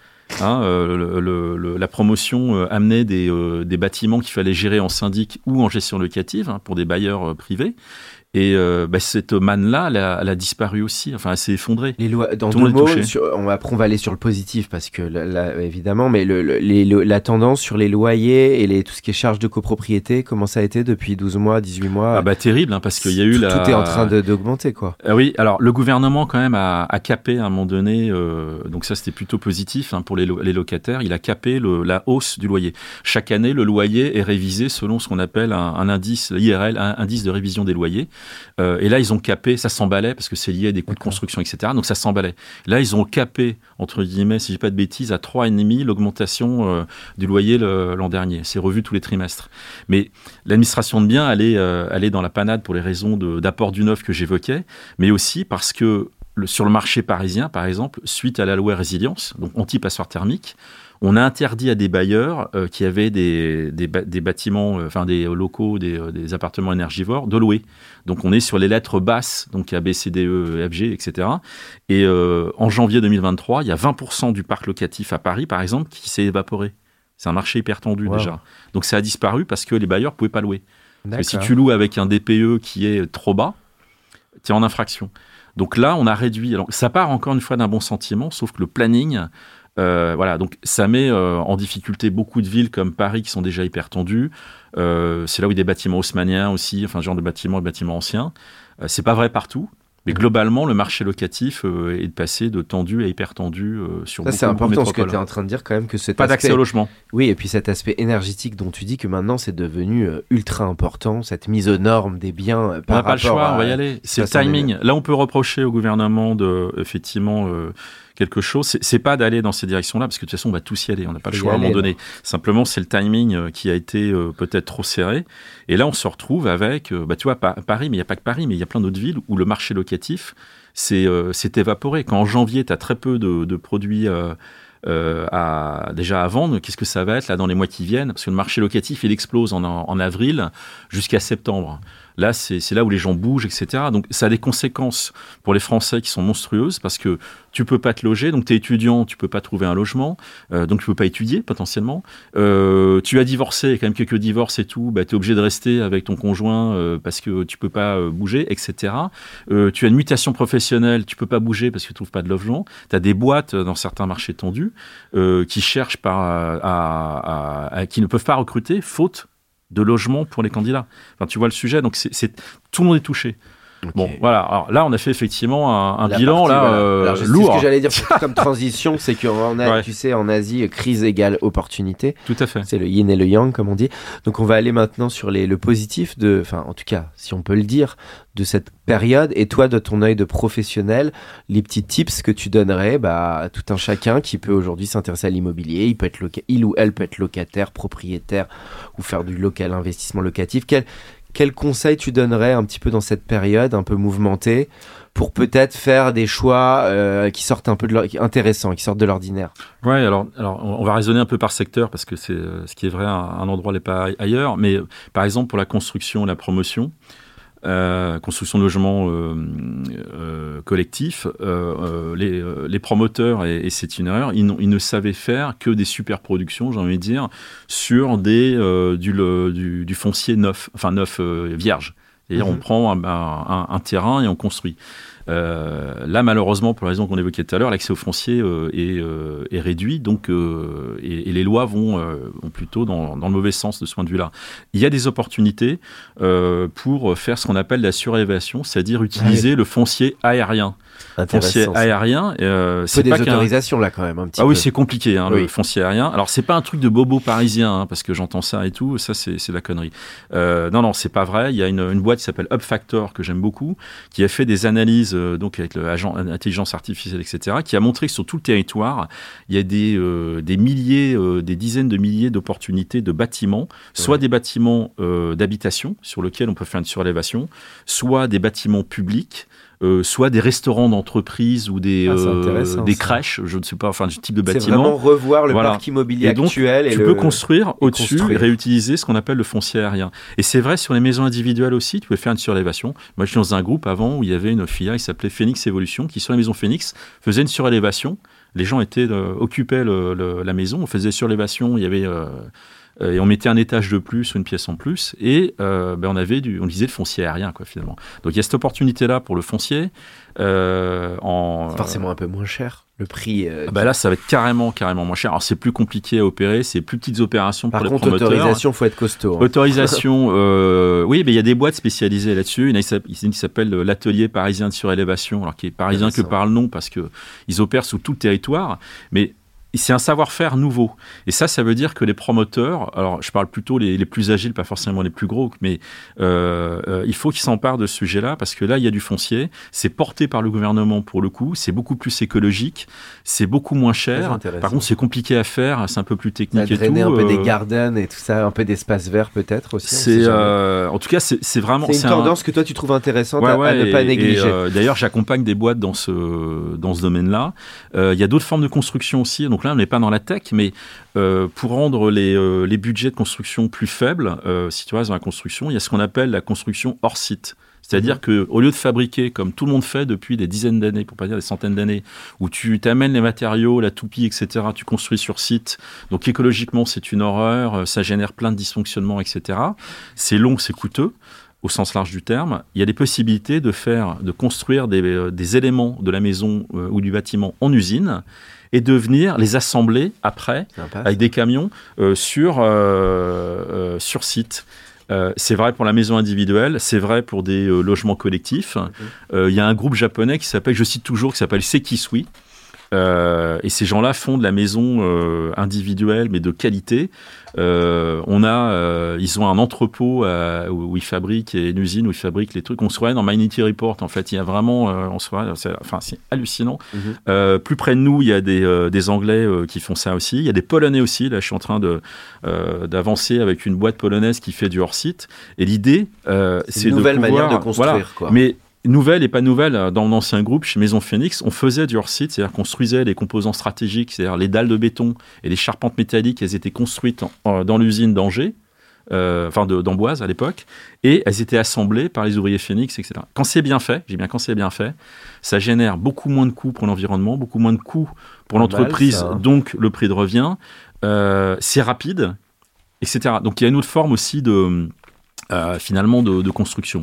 La promotion amenait des bâtiments qu'il fallait gérer en syndic ou en gestion locative pour des bailleurs privés. Et cette manne-là, elle a disparu aussi. Enfin, elle s'est effondrée. Les lois, dans deux mots, après on va aller sur le positif parce que là, évidemment, mais la tendance sur les loyers et tout ce qui est charges de copropriété, comment ça a été depuis 12 mois, 18 mois? Terrible, parce qu'il y a eu tout est en train d'augmenter, quoi. Oui, alors le gouvernement quand même a capé à un moment donné, donc ça c'était plutôt positif pour les locataires. Il a capé la hausse du loyer. Chaque année, le loyer est révisé selon ce qu'on appelle un indice IRL, un indice de révision des loyers. Et là, ils ont capé, ça s'emballait parce que c'est lié à des coûts de construction, etc. Donc ça s'emballait. Là, ils ont capé, entre guillemets, si je dis pas de bêtises, à 3,5 l'augmentation du loyer l'an dernier. C'est revu tous les trimestres. Mais l'administration de biens, elle est dans la panade pour les raisons d'apport du neuf que j'évoquais, mais aussi parce que sur le marché parisien, par exemple, suite à la loi résilience, donc anti-passoire thermique, on a interdit à des bailleurs qui avaient des bâtiments, des locaux, des appartements énergivores, de louer. Donc on est sur les lettres basses, donc A, B, C, D, E, F, G, etc. Et en janvier 2023, il y a 20% du parc locatif à Paris, par exemple, qui s'est évaporé. C'est un marché hyper tendu déjà. Donc ça a disparu parce que les bailleurs ne pouvaient pas louer. Parce que si tu loues avec un DPE qui est trop bas, tu es en infraction. Donc là, on a réduit. Alors, ça part encore une fois d'un bon sentiment, sauf que le planning... donc ça met en difficulté beaucoup de villes comme Paris qui sont déjà hyper tendues. C'est là où il y a des bâtiments haussmanniens aussi, ce genre de bâtiments anciens. C'est pas vrai partout, mais globalement, le marché locatif est passé de tendu à hyper tendu sur beaucoup de métropoles. C'est important ce que tu es en train de dire quand même que pas d'accès au logement. Oui, et puis cet aspect énergétique dont tu dis que maintenant c'est devenu ultra important, cette mise aux normes des biens. On n'a pas le choix, on va y aller. C'est le timing. Là, on peut reprocher au gouvernement effectivement quelque chose. C'est pas d'aller dans ces directions-là, parce que de toute façon, on va tous y aller. On n'a pas le choix à un moment donné. Simplement, c'est le timing qui a été peut-être trop serré. Et là, on se retrouve avec, tu vois, Paris, mais il n'y a pas que Paris, mais il y a plein d'autres villes où le marché locatif s'est évaporé. Quand en janvier, tu as très peu de produits déjà à vendre, qu'est-ce que ça va être là dans les mois qui viennent? Parce que le marché locatif, il explose en avril jusqu'à septembre. Là, c'est là où les gens bougent, etc. Donc, ça a des conséquences pour les Français qui sont monstrueuses parce que tu peux pas te loger. Donc, tu es étudiant, tu peux pas trouver un logement. Donc, tu peux pas étudier potentiellement. Tu as divorcé, il y a quand même quelques divorces et tout. Tu es obligé de rester avec ton conjoint parce que tu peux pas bouger, etc. Tu as une mutation professionnelle, tu peux pas bouger parce que tu trouves pas de logement. Tu as des boîtes dans certains marchés tendus qui cherchent qui ne peuvent pas recruter faute de logement pour les candidats. Enfin, tu vois le sujet, donc tout le monde est touché. Okay. Bon, voilà. Alors là, on a fait effectivement un bilan lourd. Ce que j'allais dire comme transition, c'est tu sais, en Asie, crise égale opportunité. Tout à fait. C'est le yin et le yang, comme on dit. Donc, on va aller maintenant sur le positif en tout cas, si on peut le dire, de cette période. Et toi, de ton œil de professionnel, les petits tips que tu donnerais à tout un chacun qui peut aujourd'hui s'intéresser à l'immobilier. Il ou elle peut être locataire, propriétaire ou faire du investissement locatif. Quel conseil tu donnerais un petit peu dans cette période un peu mouvementée pour peut-être faire des choix qui sortent un peu intéressants, qui sortent de l'ordinaire? Ouais, alors on va raisonner un peu par secteur parce que c'est ce qui est vrai à un endroit n'est pas ailleurs. Mais par exemple pour la construction et la promotion, construction de logements collectifs, les promoteurs, et c'est une erreur, ils ne savaient faire que des super productions, j'ai envie de dire, sur du foncier neuf, vierge. C'est-à-dire on prend un terrain et on construit. Là, malheureusement, pour la raison qu'on évoquait tout à l'heure, l'accès au foncier est réduit, donc, et les lois vont plutôt dans le mauvais sens de ce point de vue-là. Il y a des opportunités pour faire ce qu'on appelle la surélévation, c'est-à-dire utiliser le foncier aérien. Foncier aérien, c'est pas des autorisations là quand même un petit peu. Oui, c'est compliqué le foncier aérien. Alors c'est pas un truc de bobo parisien parce que j'entends ça et tout, ça c'est de la connerie. Non, c'est pas vrai. Il y a une boîte qui s'appelle UpFactor que j'aime beaucoup, qui a fait des analyses analyse donc avec l'intelligence artificielle, etc., qui a montré que sur tout le territoire, il y a des milliers, des dizaines de milliers d'opportunités de bâtiments, soit des bâtiments d'habitation sur lesquels on peut faire une surélévation, soit des bâtiments publics, soit des restaurants d'entreprise ou des crèches, je ne sais pas, enfin du type de bâtiment. C'est vraiment revoir le parc immobilier actuel. Et tu peux construire au-dessus et réutiliser ce qu'on appelle le foncier aérien. Et c'est vrai sur les maisons individuelles aussi, tu peux faire une surélévation. Moi, je suis dans un groupe avant où il y avait une filiale qui s'appelait Phoenix Evolution, qui sur les maisons Phoenix faisait une surélévation. Les gens occupaient la maison, on faisait surélévation, il y avait... et on mettait un étage de plus ou une pièce en plus, et on disait le foncier aérien, quoi, finalement. Donc il y a cette opportunité-là pour le foncier. C'est forcément un peu moins cher, le prix. Là, ça va être carrément moins cher. Alors c'est plus compliqué à opérer, c'est plus petites opérations pour les promoteurs. Par contre, autorisation, il faut être costaud. Autorisation, oui, mais il y a des boîtes spécialisées là-dessus. Il y en a qui s'appelle l'atelier parisien de surélévation, alors qui est parisien que par le nom, parce qu'ils opèrent sous tout le territoire, mais c'est un savoir-faire nouveau. Et ça veut dire que les promoteurs, alors je parle plutôt les plus agiles, pas forcément les plus gros, mais il faut qu'ils s'emparent de ce sujet-là, parce que là, il y a du foncier, c'est porté par le gouvernement pour le coup, c'est beaucoup plus écologique, c'est beaucoup moins cher. Par contre, c'est compliqué à faire, c'est un peu plus technique et tout. Drainer un peu des gardens et tout ça, un peu d'espace vert peut-être aussi. En tout cas, c'est vraiment... C'est une tendance que toi, tu trouves intéressante à ne pas négliger. D'ailleurs, j'accompagne des boîtes dans ce domaine-là. Il y a d'autres formes de construction aussi, donc là, on n'est pas dans la tech, mais pour rendre les budgets de construction plus faibles, si tu restes dans la construction, il y a ce qu'on appelle la construction hors site. C'est-à-dire qu'au lieu de fabriquer, comme tout le monde fait depuis des dizaines d'années, pour pas dire des centaines d'années, où tu t'amènes les matériaux, la toupie, etc., tu construis sur site, donc écologiquement, c'est une horreur, ça génère plein de dysfonctionnements, etc. C'est long, c'est coûteux. Au sens large du terme, il y a des possibilités de construire des éléments de la maison ou du bâtiment en usine et de venir les assembler après avec des camions sur site. C'est vrai pour la maison individuelle, c'est vrai pour des logements collectifs. Il y a un groupe japonais qui s'appelle Sekisui. Et ces gens-là font de la maison individuelle, mais de qualité. Ils ont un entrepôt où ils fabriquent, et une usine où ils fabriquent les trucs. On se voit dans Minority Report, en fait. Il y a vraiment... c'est hallucinant. Plus près de nous, il y a des Anglais qui font ça aussi. Il y a des Polonais aussi. Là, je suis en train d'avancer avec une boîte polonaise qui fait du hors-site. Et l'idée, c'est une nouvelle manière de construire, quoi. Mais nouvelle et pas nouvelle, dans mon ancien groupe, chez Maison Phoenix, on faisait du hors-site, c'est-à-dire qu'on construisait les composants stratégiques, c'est-à-dire les dalles de béton et les charpentes métalliques, elles étaient construites dans l'usine d'Angers, d'Amboise à l'époque, et elles étaient assemblées par les ouvriers Phoenix, etc. Quand c'est bien fait, quand c'est bien fait, ça génère beaucoup moins de coûts pour l'environnement, beaucoup moins de coûts pour l'entreprise, donc le prix de revient, c'est rapide, etc. Donc il y a une autre forme aussi de construction.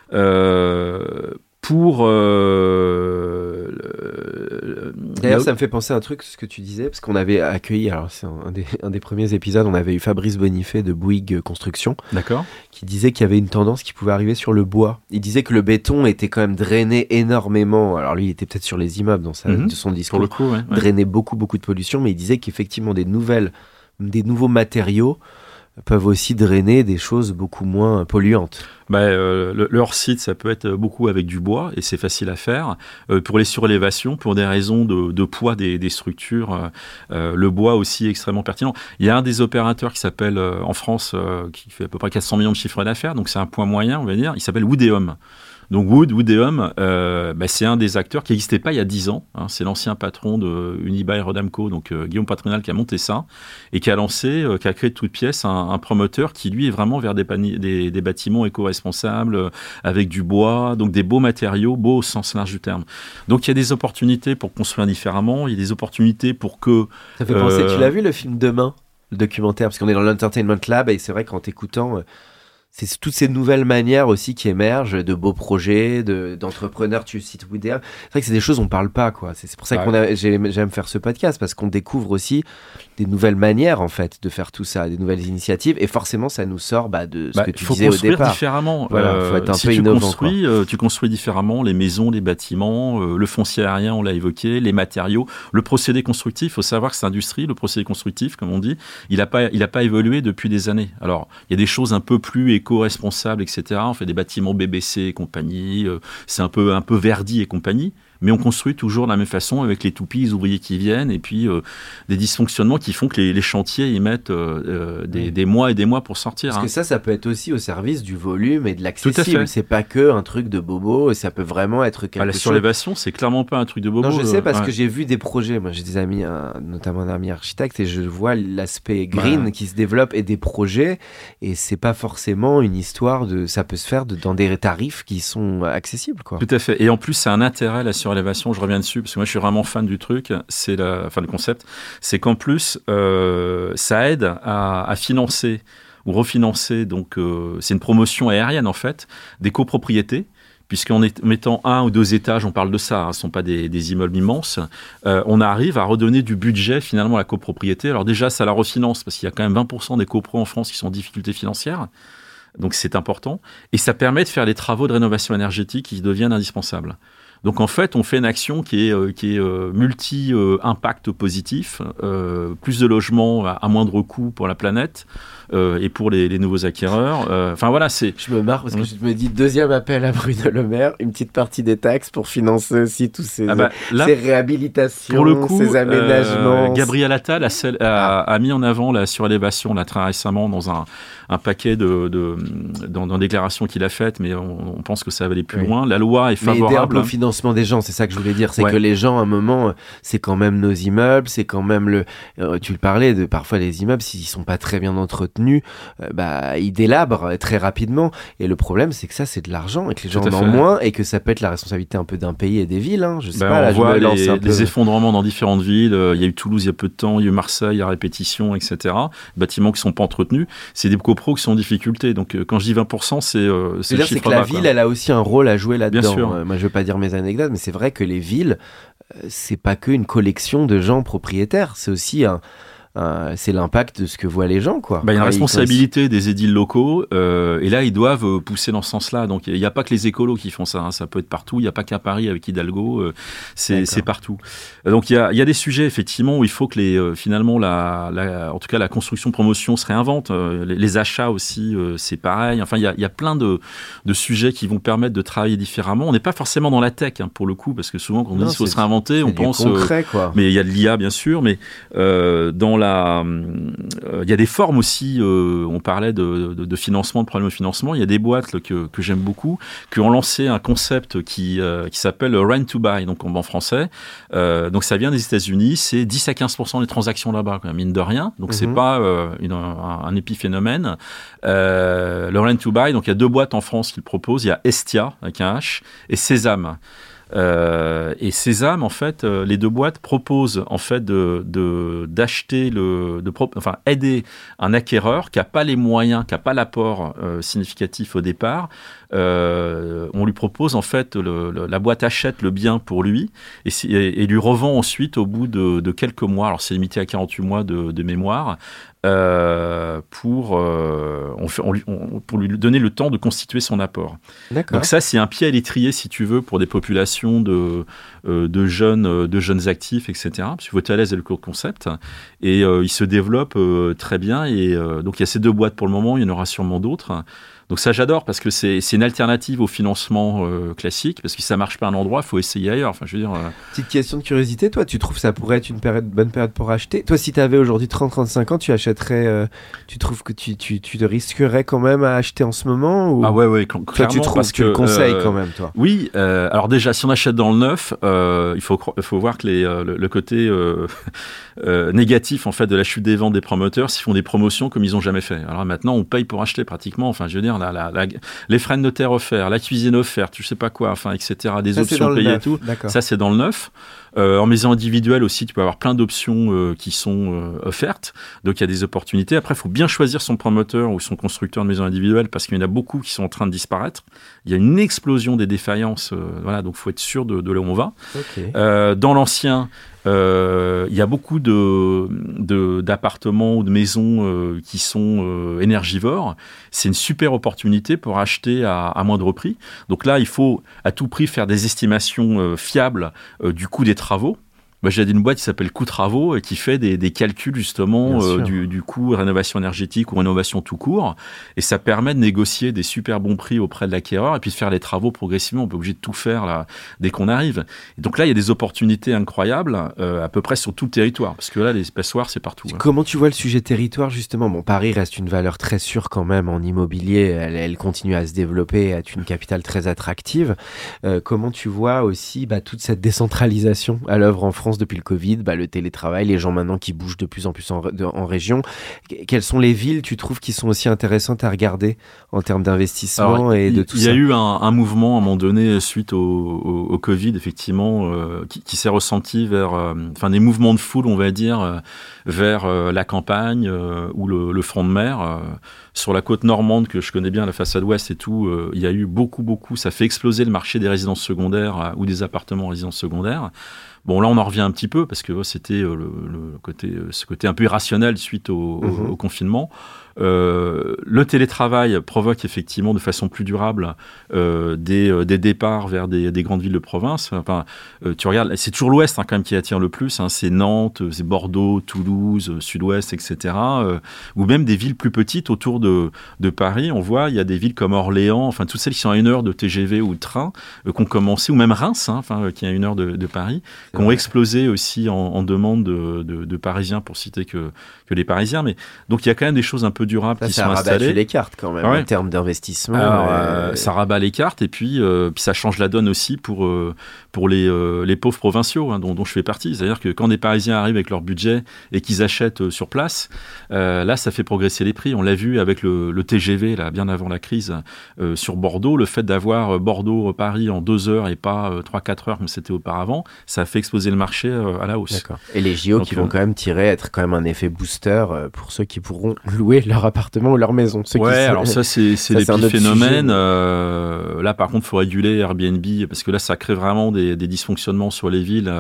D'ailleurs, ça me fait penser à un truc, ce que tu disais, parce qu'on avait accueilli, alors c'est un des premiers épisodes, on avait eu Fabrice Bonifay de Bouygues Construction, qui disait qu'il y avait une tendance qui pouvait arriver sur le bois. Il disait que le béton était quand même drainé énormément. Alors lui, il était peut-être sur les immeubles dans son discours, pour le coup, drainait beaucoup de pollution, mais il disait qu'effectivement des nouveaux matériaux peuvent aussi drainer des choses beaucoup moins polluantes. Le hors-site, ça peut être beaucoup avec du bois, et c'est facile à faire. Pour les surélévations, pour des raisons de poids des structures, le bois aussi est extrêmement pertinent. Il y a un des opérateurs qui s'appelle, en France, qui fait à peu près 400 millions de chiffre d'affaires, donc c'est un point moyen, on va dire, il s'appelle Woodeum. Donc Woodeum, c'est un des acteurs qui n'existait pas il y a 10 ans. C'est l'ancien patron de Unibail Rodamco, donc Guillaume Patronal, qui a monté ça et qui a créé de toutes pièces un promoteur qui, lui, est vraiment vers des bâtiments éco-responsables, avec du bois, donc des beaux matériaux, beaux au sens large du terme. Donc il y a des opportunités pour construire différemment, il y a des opportunités pour que... Ça fait penser, tu l'as vu le film Demain, le documentaire, parce qu'on est dans l'Entertainment Lab, et c'est vrai qu'en t'écoutant... c'est toutes ces nouvelles manières aussi qui émergent, de beaux projets, d'entrepreneurs, tu cites Woodeum. C'est vrai que c'est des choses on parle pas, quoi. C'est pour ça que j'aime faire ce podcast, parce qu'on découvre aussi des nouvelles manières, en fait, de faire tout ça, des nouvelles initiatives, et forcément, ça nous sort de ce que tu disais au départ. Il faut construire différemment. Faut être un peu innovant. Tu construis différemment les maisons, les bâtiments, le foncier aérien, on l'a évoqué, les matériaux, le procédé constructif. Il faut savoir que cette industrie, le procédé constructif, comme on dit, il a pas évolué depuis des années. Alors, il y a des choses un peu plus éco-responsable, etc. On fait des bâtiments BBC et compagnie. C'est un peu Verdi et compagnie. Mais on construit toujours de la même façon avec les toupies, les ouvriers qui viennent et puis des dysfonctionnements qui font que les chantiers ils mettent des mois et des mois pour sortir. Parce que ça peut être aussi au service du volume et de l'accessible. C'est pas que un truc de bobo, ça peut vraiment être quelque chose. La surélévation, c'est clairement pas un truc de bobo. Non, je sais parce que j'ai vu des projets. Moi, j'ai des amis, notamment un ami architecte, et je vois l'aspect green qui se développe et des projets. Et c'est pas forcément une histoire de. Ça peut se faire dans des tarifs qui sont accessibles, quoi. Tout à fait. Et en plus, c'est un intérêt la surélévation. Je reviens dessus parce que moi, je suis vraiment fan du truc. C'est le concept. C'est qu'en plus, ça aide à financer ou refinancer. Donc, c'est une promotion aérienne en fait des copropriétés. Puisqu'en mettant 1 ou 2 étages, on parle de ça, ce ne sont pas des immeubles immenses, on arrive à redonner du budget finalement à la copropriété. Alors déjà, ça la refinance, parce qu'il y a quand même 20% des copros en France qui sont en difficulté financière, donc c'est important. Et ça permet de faire les travaux de rénovation énergétique qui deviennent indispensables. Donc en fait, on fait une action qui est multi-impact positif, plus de logements à moindre coût pour la planète et pour les nouveaux acquéreurs. Enfin voilà, c'est... Je me marre parce que je me dis, deuxième appel à Bruno Le Maire, une petite partie des taxes pour financer aussi tous ces réhabilitations, pour le coup, ces aménagements. Gabriel Attal a mis en avant la surélévation là, très récemment dans un paquet dans déclarations qu'il a faites, mais on pense que ça va aller plus loin. La loi est favorable. Mais aider un peu au financement des gens, c'est ça que je voulais dire. C'est que les gens, à un moment, c'est quand même nos immeubles, c'est quand même tu le parlais, parfois les immeubles, s'ils sont pas très bien entretenus, ils délabrent très rapidement. Et le problème, c'est que ça, c'est de l'argent et que les gens en ont moins et que ça peut être la responsabilité un peu d'un pays et des villes. Je sais pas, on voit les effondrements dans différentes villes. Il y a eu Toulouse il y a peu de temps, il y a eu Marseille à répétition, etc. Des bâtiments qui sont pas entretenus. C'est des copros qui sont en difficulté. Donc, quand je dis 20%, c'est le chiffre c'est que la ville, elle a aussi un rôle à jouer là-dedans. Bien sûr. Moi, je veux pas dire mes anecdotes, mais c'est vrai que les villes, c'est pas qu'une collection de gens propriétaires, c'est aussi c'est l'impact de ce que voient les gens, quoi. Il y a une responsabilité des édiles locaux, et là, ils doivent pousser dans ce sens-là. Donc, il n'y a pas que les écolos qui font ça, ça peut être partout. Il n'y a pas qu'à Paris avec Hidalgo, c'est partout. Donc, il y a des sujets, effectivement, où il faut que finalement, en tout cas, la construction-promotion se réinvente. Les achats aussi, c'est pareil. Enfin, il y a plein de sujets qui vont permettre de travailler différemment. On n'est pas forcément dans la tech, pour le coup, parce que souvent, quand on dit qu'il faut se réinventer, on pense... concret, quoi. Mais il y a de l'IA, bien sûr, mais dans il y a des formes aussi, on parlait de financement, de problème de financement, il y a des boîtes que j'aime beaucoup, qui ont lancé un concept qui s'appelle Rent to Buy, donc en français. Donc ça vient des États-Unis, c'est 10 à 15% des transactions là-bas, quand même, mine de rien, donc c'est pas un épiphénomène. Le Rent to Buy, donc il y a 2 boîtes en France qui le proposent, il y a Estia, avec un H, et Sésame. Et Sésame, en fait, les 2 boîtes proposent en fait d'acheter aider un acquéreur qui n'a pas les moyens, qui n'a pas l'apport significatif au départ. On lui propose en fait, la boîte achète le bien pour lui et lui revend ensuite au bout de quelques mois. Alors c'est limité à 48 mois de mémoire. Pour lui donner le temps de constituer son apport. D'accord. Donc ça, c'est un pied à l'étrier, si tu veux, pour des populations de jeunes actifs, etc. Parce qu'il faut être à l'aise avec le concept. Et il se développe très bien. Et donc il y a ces 2 boîtes pour le moment, il y en aura sûrement d'autres. Donc ça, j'adore parce que c'est une alternative au financement classique, parce que si ça marche pas à un endroit, il faut essayer ailleurs. Enfin, je veux dire. Petite question de curiosité, toi, tu trouves que ça pourrait être une bonne période pour acheter ? Toi, si tu avais aujourd'hui 30-35 ans, tu achèterais. Tu trouves que tu te risquerais quand même à acheter en ce moment ou... Ah ouais, clairement. Toi, tu trouves parce que tu le conseilles quand même, toi ? Oui. Alors déjà, si on achète dans le neuf, il faut voir que le côté négatif en fait de la chute des ventes des promoteurs, s'ils font des promotions comme ils n'ont jamais fait. Alors maintenant, on paye pour acheter pratiquement. Enfin, je veux dire. Les frais de notaire offerts, la cuisine offerte, je sais pas quoi, enfin, etc. Des options payées et tout. D'accord. Ça, c'est dans le neuf. En maison individuelle aussi, tu peux avoir plein d'options qui sont offertes. Donc, il y a des opportunités. Après, il faut bien choisir son promoteur ou son constructeur de maison individuelle parce qu'il y en a beaucoup qui sont en train de disparaître. Il y a une explosion des défaillances. Donc, il faut être sûr de là où on va. Okay. Dans l'ancien, il y a beaucoup d'appartements ou de maisons qui sont énergivores. C'est une super opportunité pour acheter à moindre prix. Donc là, il faut à tout prix faire des estimations fiables du coût des travaux. J'ai d'une boîte qui s'appelle Coût Travaux et qui fait des calculs justement du coût rénovation énergétique ou rénovation tout court. Et ça permet de négocier des super bons prix auprès de l'acquéreur et puis de faire les travaux progressivement. On n'est pas obligé de tout faire là, dès qu'on arrive. Et donc là, il y a des opportunités incroyables à peu près sur tout le territoire. Parce que là, les passoires, c'est partout. Comment tu vois le sujet territoire justement ? Bon, Paris reste une valeur très sûre quand même en immobilier. Elle continue à se développer, à être une capitale très attractive. Comment tu vois aussi toute cette décentralisation à l'œuvre en France depuis le Covid, le télétravail, les gens maintenant qui bougent de plus en plus en région. Quelles sont les villes, tu trouves, qui sont aussi intéressantes à regarder en termes d'investissement et de tout ça ? Il y a eu un mouvement à un moment donné suite au Covid, effectivement, qui s'est ressenti vers des mouvements de foule, on va dire, vers la campagne ou le front de mer. Sur la côte normande, que je connais bien, la façade ouest et tout, il y a eu beaucoup, ça fait exploser le marché des résidences secondaires ou des appartements en résidence secondaire. Bon, là, on en revient un petit peu parce que c'était ce côté un peu irrationnel suite au confinement. Le télétravail provoque effectivement de façon plus durable des départs vers des grandes villes de province. Tu regardes, c'est toujours l'Ouest quand même qui attire le plus. C'est Nantes, c'est Bordeaux, Toulouse, Sud-Ouest, etc. Ou même des villes plus petites autour de Paris. On voit, il y a des villes comme Orléans, toutes celles qui sont à 1 heure de TGV ou de train, qui ont commencé, ou même Reims, qui est à 1 heure de Paris, qui ont explosé aussi en demande de Parisiens, pour citer que les Parisiens. Mais donc il y a quand même des choses un peu durables qui sont installées. Ça rabat les cartes quand même en termes d'investissement. Alors, ça rabat les cartes et puis ça change la donne aussi pour les pauvres provinciaux dont je fais partie. C'est-à-dire que quand des Parisiens arrivent avec leur budget et qu'ils achètent sur place, là ça fait progresser les prix. On l'a vu avec le TGV là, bien avant la crise sur Bordeaux. Le fait d'avoir Bordeaux-Paris en 2 heures et pas 3-4 heures comme c'était auparavant, ça a fait exploser le marché à la hausse. D'accord. Et les JO qui vont quand même être quand même un effet booster pour ceux qui pourront louer leur appartement ou leur maison. Alors ça c'est l'épiphénomène. Là par contre il faut réguler Airbnb parce que là ça crée vraiment des dysfonctionnements sur les villes.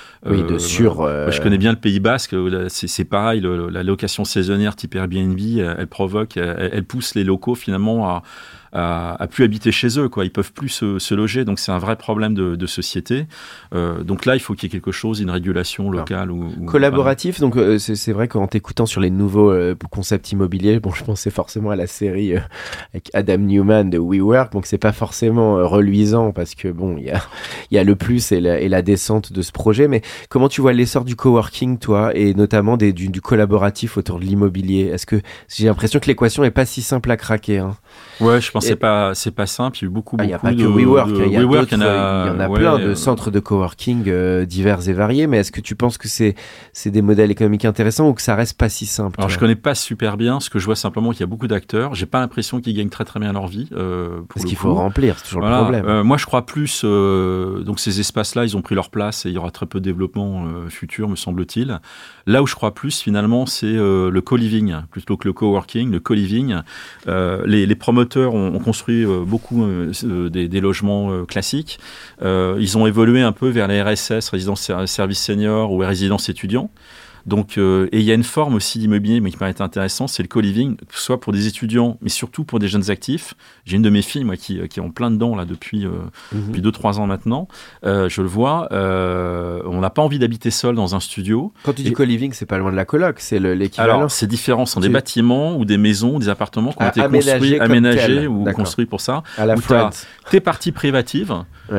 Je connais bien le Pays Basque, c'est pareil, la location saisonnière type Airbnb, elle pousse les locaux finalement à plus habiter chez eux, quoi. Ils peuvent plus se loger, donc c'est un vrai problème de société. Donc là, il faut qu'il y ait quelque chose, une régulation locale ou collaboratif. Donc c'est vrai qu'en t'écoutant sur les nouveaux concepts immobiliers, je pensais forcément à la série avec Adam Newman de WeWork, donc c'est pas forcément reluisant parce que il y a le plus et la descente de ce projet. Mais comment tu vois l'essor du coworking, toi, et notamment du collaboratif autour de l'immobilier ? Est-ce que j'ai l'impression que l'équation est pas si simple à craquer, Ouais, je pense que c'est pas simple. Il y a eu beaucoup il n'y a pas que WeWork. Il y en a plein de centres de coworking divers et variés. Mais est-ce que tu penses que c'est des modèles économiques intéressants ou que ça reste pas si simple ? Alors, je connais pas super bien. Ce que je vois simplement, qu'il y a beaucoup d'acteurs. J'ai pas l'impression qu'ils gagnent très très bien leur vie. Parce qu'il faut remplir, c'est toujours le problème. Moi, je crois plus. Donc, ces espaces-là, ils ont pris leur place et il y aura très peu de développement futur, me semble-t-il. Là où je crois plus, finalement, c'est le co-living plutôt que le coworking. Le co-living, les promoteurs ont construit beaucoup des logements classiques. Ils ont évolué un peu vers les RSS, résidences services seniors ou résidences étudiants. Donc, et il y a une forme aussi d'immobilier qui paraît intéressant, c'est le co-living, soit pour des étudiants, mais surtout pour des jeunes actifs. J'ai une de mes filles, moi, qui est en plein dedans là depuis 2-3 ans maintenant. Je le vois. On n'a pas envie d'habiter seul dans un studio. Quand tu dis co-living, c'est pas loin de la coloc, c'est l'équivalent. Alors, c'est différent. Ce sont des bâtiments ou des maisons, des appartements qui ont été construits, aménagés ou construits pour ça. À la fois. Tes parties privatives,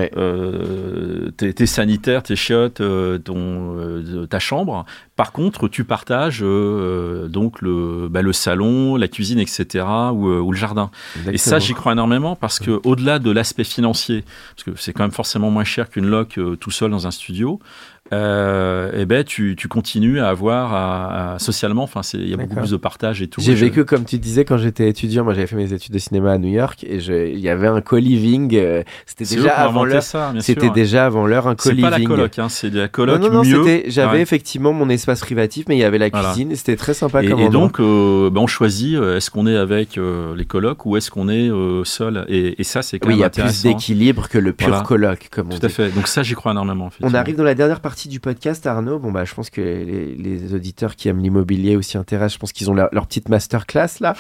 tes sanitaires, tes chiottes, ta chambre. Par contre, tu partages donc le salon, la cuisine, etc., ou le jardin. Exactement. Et ça, j'y crois énormément parce que au-delà de l'aspect financier, parce que c'est quand même forcément moins cher qu'une loc tout seul dans un studio. Tu continues à avoir socialement, il y a beaucoup plus de partage et tout. J'ai vécu, comme tu disais, quand j'étais étudiant, moi j'avais fait mes études de cinéma à New York et il y avait un co-living. C'était déjà avant l'heure. C'était déjà avant l'heure un co-living. C'est pas la coloc, c'est de la coloc non, mieux. J'avais effectivement mon espace privatif, mais il y avait la cuisine. Et c'était très sympa comme endroit. Et donc, on choisit est-ce qu'on est avec les colocs ou est-ce qu'on est seul. Et ça, c'est quand même intéressant. Il y a plus d'équilibre que le pur coloc, comme on dit. Tout à fait. Donc ça, j'y crois énormément. On arrive dans la dernière partie partie du podcast, Arnaud. Bon, je pense que les auditeurs qui aiment l'immobilier aussi intéressent. Je pense qu'ils ont leur petite masterclass là.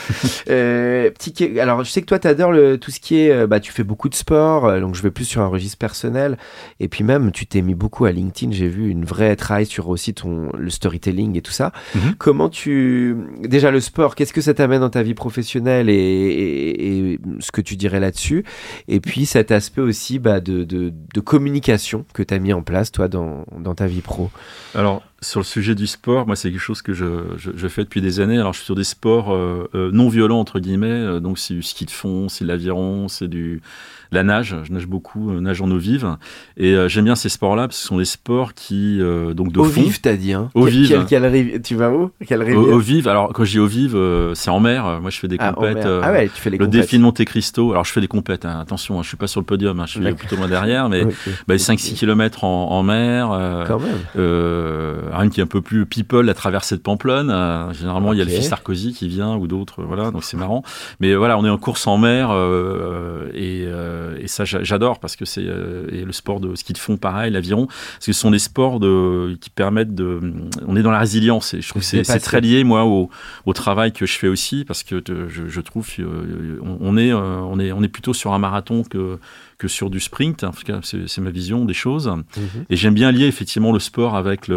Alors, je sais que toi, tu adores tout ce qui est... tu fais beaucoup de sport, donc je vais plus sur un registre personnel. Et puis même, tu t'es mis beaucoup à LinkedIn. J'ai vu une vraie travail sur aussi le storytelling et tout ça. Comment Déjà, le sport, qu'est-ce que ça t'amène dans ta vie professionnelle et ce que tu dirais là-dessus? Et puis, cet aspect aussi de communication que tu as mis en place, toi, dans ta vie pro. Alors, sur le sujet du sport, moi, c'est quelque chose que je fais depuis des années. Alors, je suis sur des sports non violents, entre guillemets. Donc, c'est du ski de fond, c'est de l'aviron, c'est la nage. Je nage beaucoup, nage en eau vive. Et j'aime bien ces sports-là, parce que ce sont des sports qui, donc de eau fond. Eau vive, t'as dit, hein? Eau vive. Tu vas où? Quelle rivière? Eau vive. Alors, quand je dis eau vive, c'est en mer. Moi, je fais des compètes. Ouais, tu fais les le compètes. défi de Monte Cristo. Alors, je fais des compètes. Hein. Attention, je suis pas sur le podium. Je suis plutôt loin derrière. Mais 5-6 km en mer. Quand même. Rien qui est un peu plus people, la traversée de Pamplonne. Généralement, il y a le fils Sarkozy qui vient ou d'autres. Voilà, donc c'est marrant. Mais voilà, on est en course en mer. Et ça, j'adore parce que c'est et le sport de ski de fond, pareil, l'aviron. Parce que ce sont des sports qui permettent on est dans la résilience. Et je trouve que c'est très lié, moi, au travail que je fais aussi. Parce que je trouve on est plutôt sur un marathon que sur du sprint. En tout cas, c'est ma vision des choses. Et j'aime bien lier effectivement le sport avec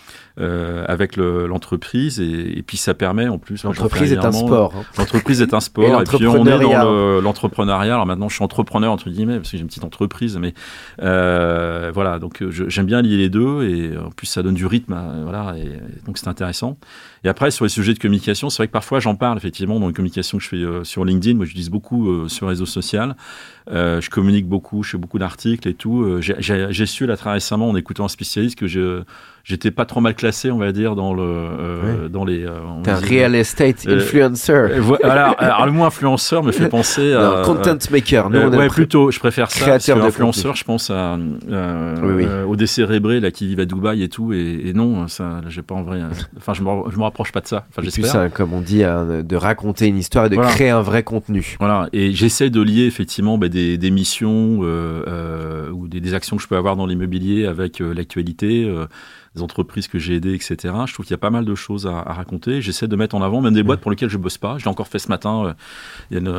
l'entreprise et puis ça permet en plus... L'entreprise est un sport. Hein. L'entreprise est un sport et puis on est dans l'entrepreneuriat. Alors maintenant je suis entrepreneur entre guillemets parce que j'ai une petite entreprise mais voilà, donc j'aime bien lier les deux et en plus ça donne du rythme voilà, et donc c'est intéressant. Et après sur les sujets de communication, c'est vrai que parfois j'en parle effectivement dans les communications que je fais sur LinkedIn. Moi j'utilise beaucoup sur les réseaux sociaux. Je communique beaucoup, je fais beaucoup d'articles et tout. J'ai su là très récemment en écoutant un spécialiste que j'étais pas trop mal classé, on va dire, dans les... T'es un real estate influencer. Voilà, alors le mot influenceur me fait penser à... content maker. Nous, plutôt, je préfère ça. Créateur parce que influenceur, je pense au décérébré là, qui vivent à Dubaï et tout. Et non, ça, là, j'ai pas en vrai... Enfin, je me rapproche pas de ça. Enfin, j'espère. Plus, comme on dit, de raconter une histoire et de créer un vrai contenu. Voilà, et j'essaie de lier effectivement des missions ou des actions que je peux avoir dans l'immobilier avec l'actualité, des entreprises que j'ai aidées, etc. Je trouve qu'il y a pas mal de choses à raconter. J'essaie de mettre en avant même des boîtes pour lesquelles je bosse pas. Je l'ai encore fait ce matin. Il y a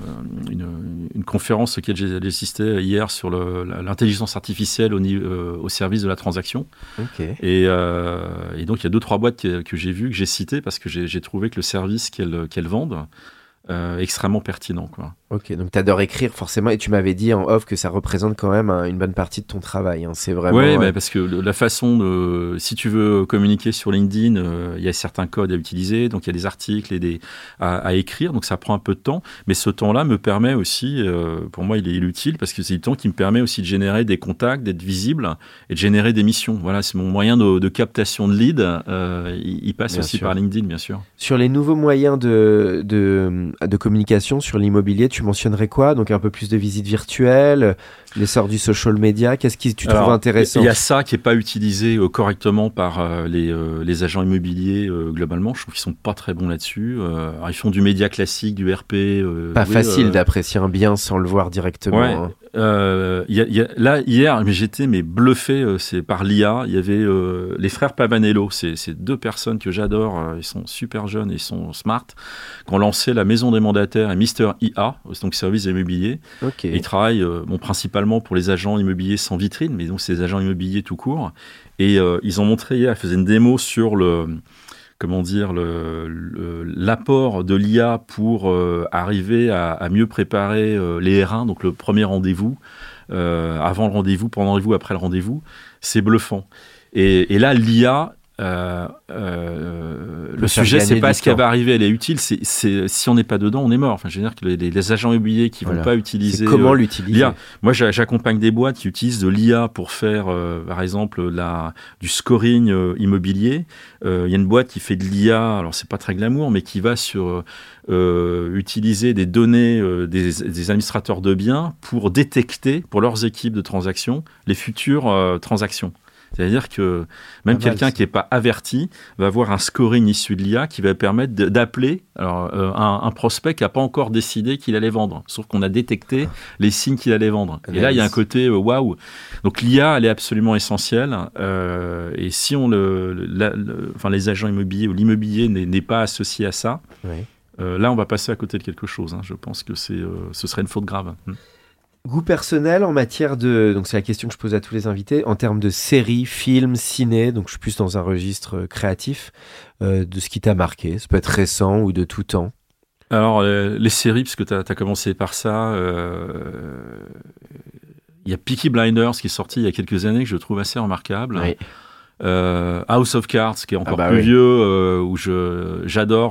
une conférence auquel j'ai assisté hier sur l'intelligence artificielle au service de la transaction. Okay. Et donc, il y a 2-3 boîtes que j'ai vues, que j'ai citées parce que j'ai trouvé que le service qu'elles vendent extrêmement pertinent, quoi. Ok, donc tu adores écrire forcément, et tu m'avais dit en off que ça représente quand même une bonne partie de ton travail, hein. C'est vraiment... Oui, parce que la façon si tu veux communiquer sur LinkedIn, il y a certains codes à utiliser, donc il y a des articles et à écrire, donc ça prend un peu de temps, mais ce temps-là me permet aussi, pour moi il est utile, parce que c'est le temps qui me permet aussi de générer des contacts, d'être visible et de générer des missions. Voilà, c'est mon moyen de captation de leads, il passe bien aussi sûr. Par LinkedIn, bien sûr. Sur les nouveaux moyens de communication sur l'immobilier, tu mentionnerais quoi? Donc un peu plus de visites virtuelles, l'essor du social media, qu'est-ce que tu trouves intéressant? Il y a ça qui n'est pas utilisé correctement par les agents immobiliers globalement. Je trouve qu'ils ne sont pas très bons là-dessus. Alors, ils font du média classique, du RP. Pas facile d'apprécier un bien sans le voir directement. Ouais. Hein. Là, hier, j'étais bluffé par l'IA. Il y avait les frères Pavanello. C'est 2 personnes que j'adore. Ils sont super jeunes et ils sont smart. Qui ont lancé la maison des mandataires et Mister IA, donc service immobilier. Okay. Ils travaillent principalement pour les agents immobiliers sans vitrine, mais donc c'est des agents immobiliers tout court. Et ils ont montré hier, ils faisaient une démo sur l'apport de l'IA pour arriver à mieux préparer les R1, donc le premier rendez-vous, avant le rendez-vous, pendant le rendez-vous, après le rendez-vous. C'est bluffant. Et là, l'IA... le sujet, c'est pas ce qui va arriver, elle est utile. Si on n'est pas dedans, on est mort. Enfin, je veux dire que les agents immobiliers qui vont pas utiliser. C'est comment l'utiliser? l'IA. Moi, j'accompagne des boîtes qui utilisent de l'IA pour faire, par exemple, du scoring immobilier. Il y a une boîte qui fait de l'IA. Alors, c'est pas très glamour, mais qui va utiliser des données des administrateurs de biens pour détecter, pour leurs équipes de transactions, les futures transactions. C'est-à-dire que même quelqu'un qui n'est pas averti va avoir un scoring issu de l'IA qui va permettre d'appeler un prospect qui n'a pas encore décidé qu'il allait vendre. Sauf qu'on a détecté les signes qu'il allait vendre. Et là, il y a un côté waouh. Donc l'IA, elle est absolument essentielle. Et si les agents immobiliers ou l'immobilier n'est pas associé à ça, là, on va passer à côté de quelque chose. Hein. Je pense que ce serait une faute grave. Goût personnel en matière de... Donc c'est la question que je pose à tous les invités. En termes de séries, films, ciné, donc je suis plus dans un registre créatif, de ce qui t'a marqué. Ça peut être récent ou de tout temps. Alors, les séries, parce que tu as commencé par ça, il y a Peaky Blinders qui est sorti il y a quelques années que je trouve assez remarquable. Oui. House of Cards qui est encore plus vieux, où j'adore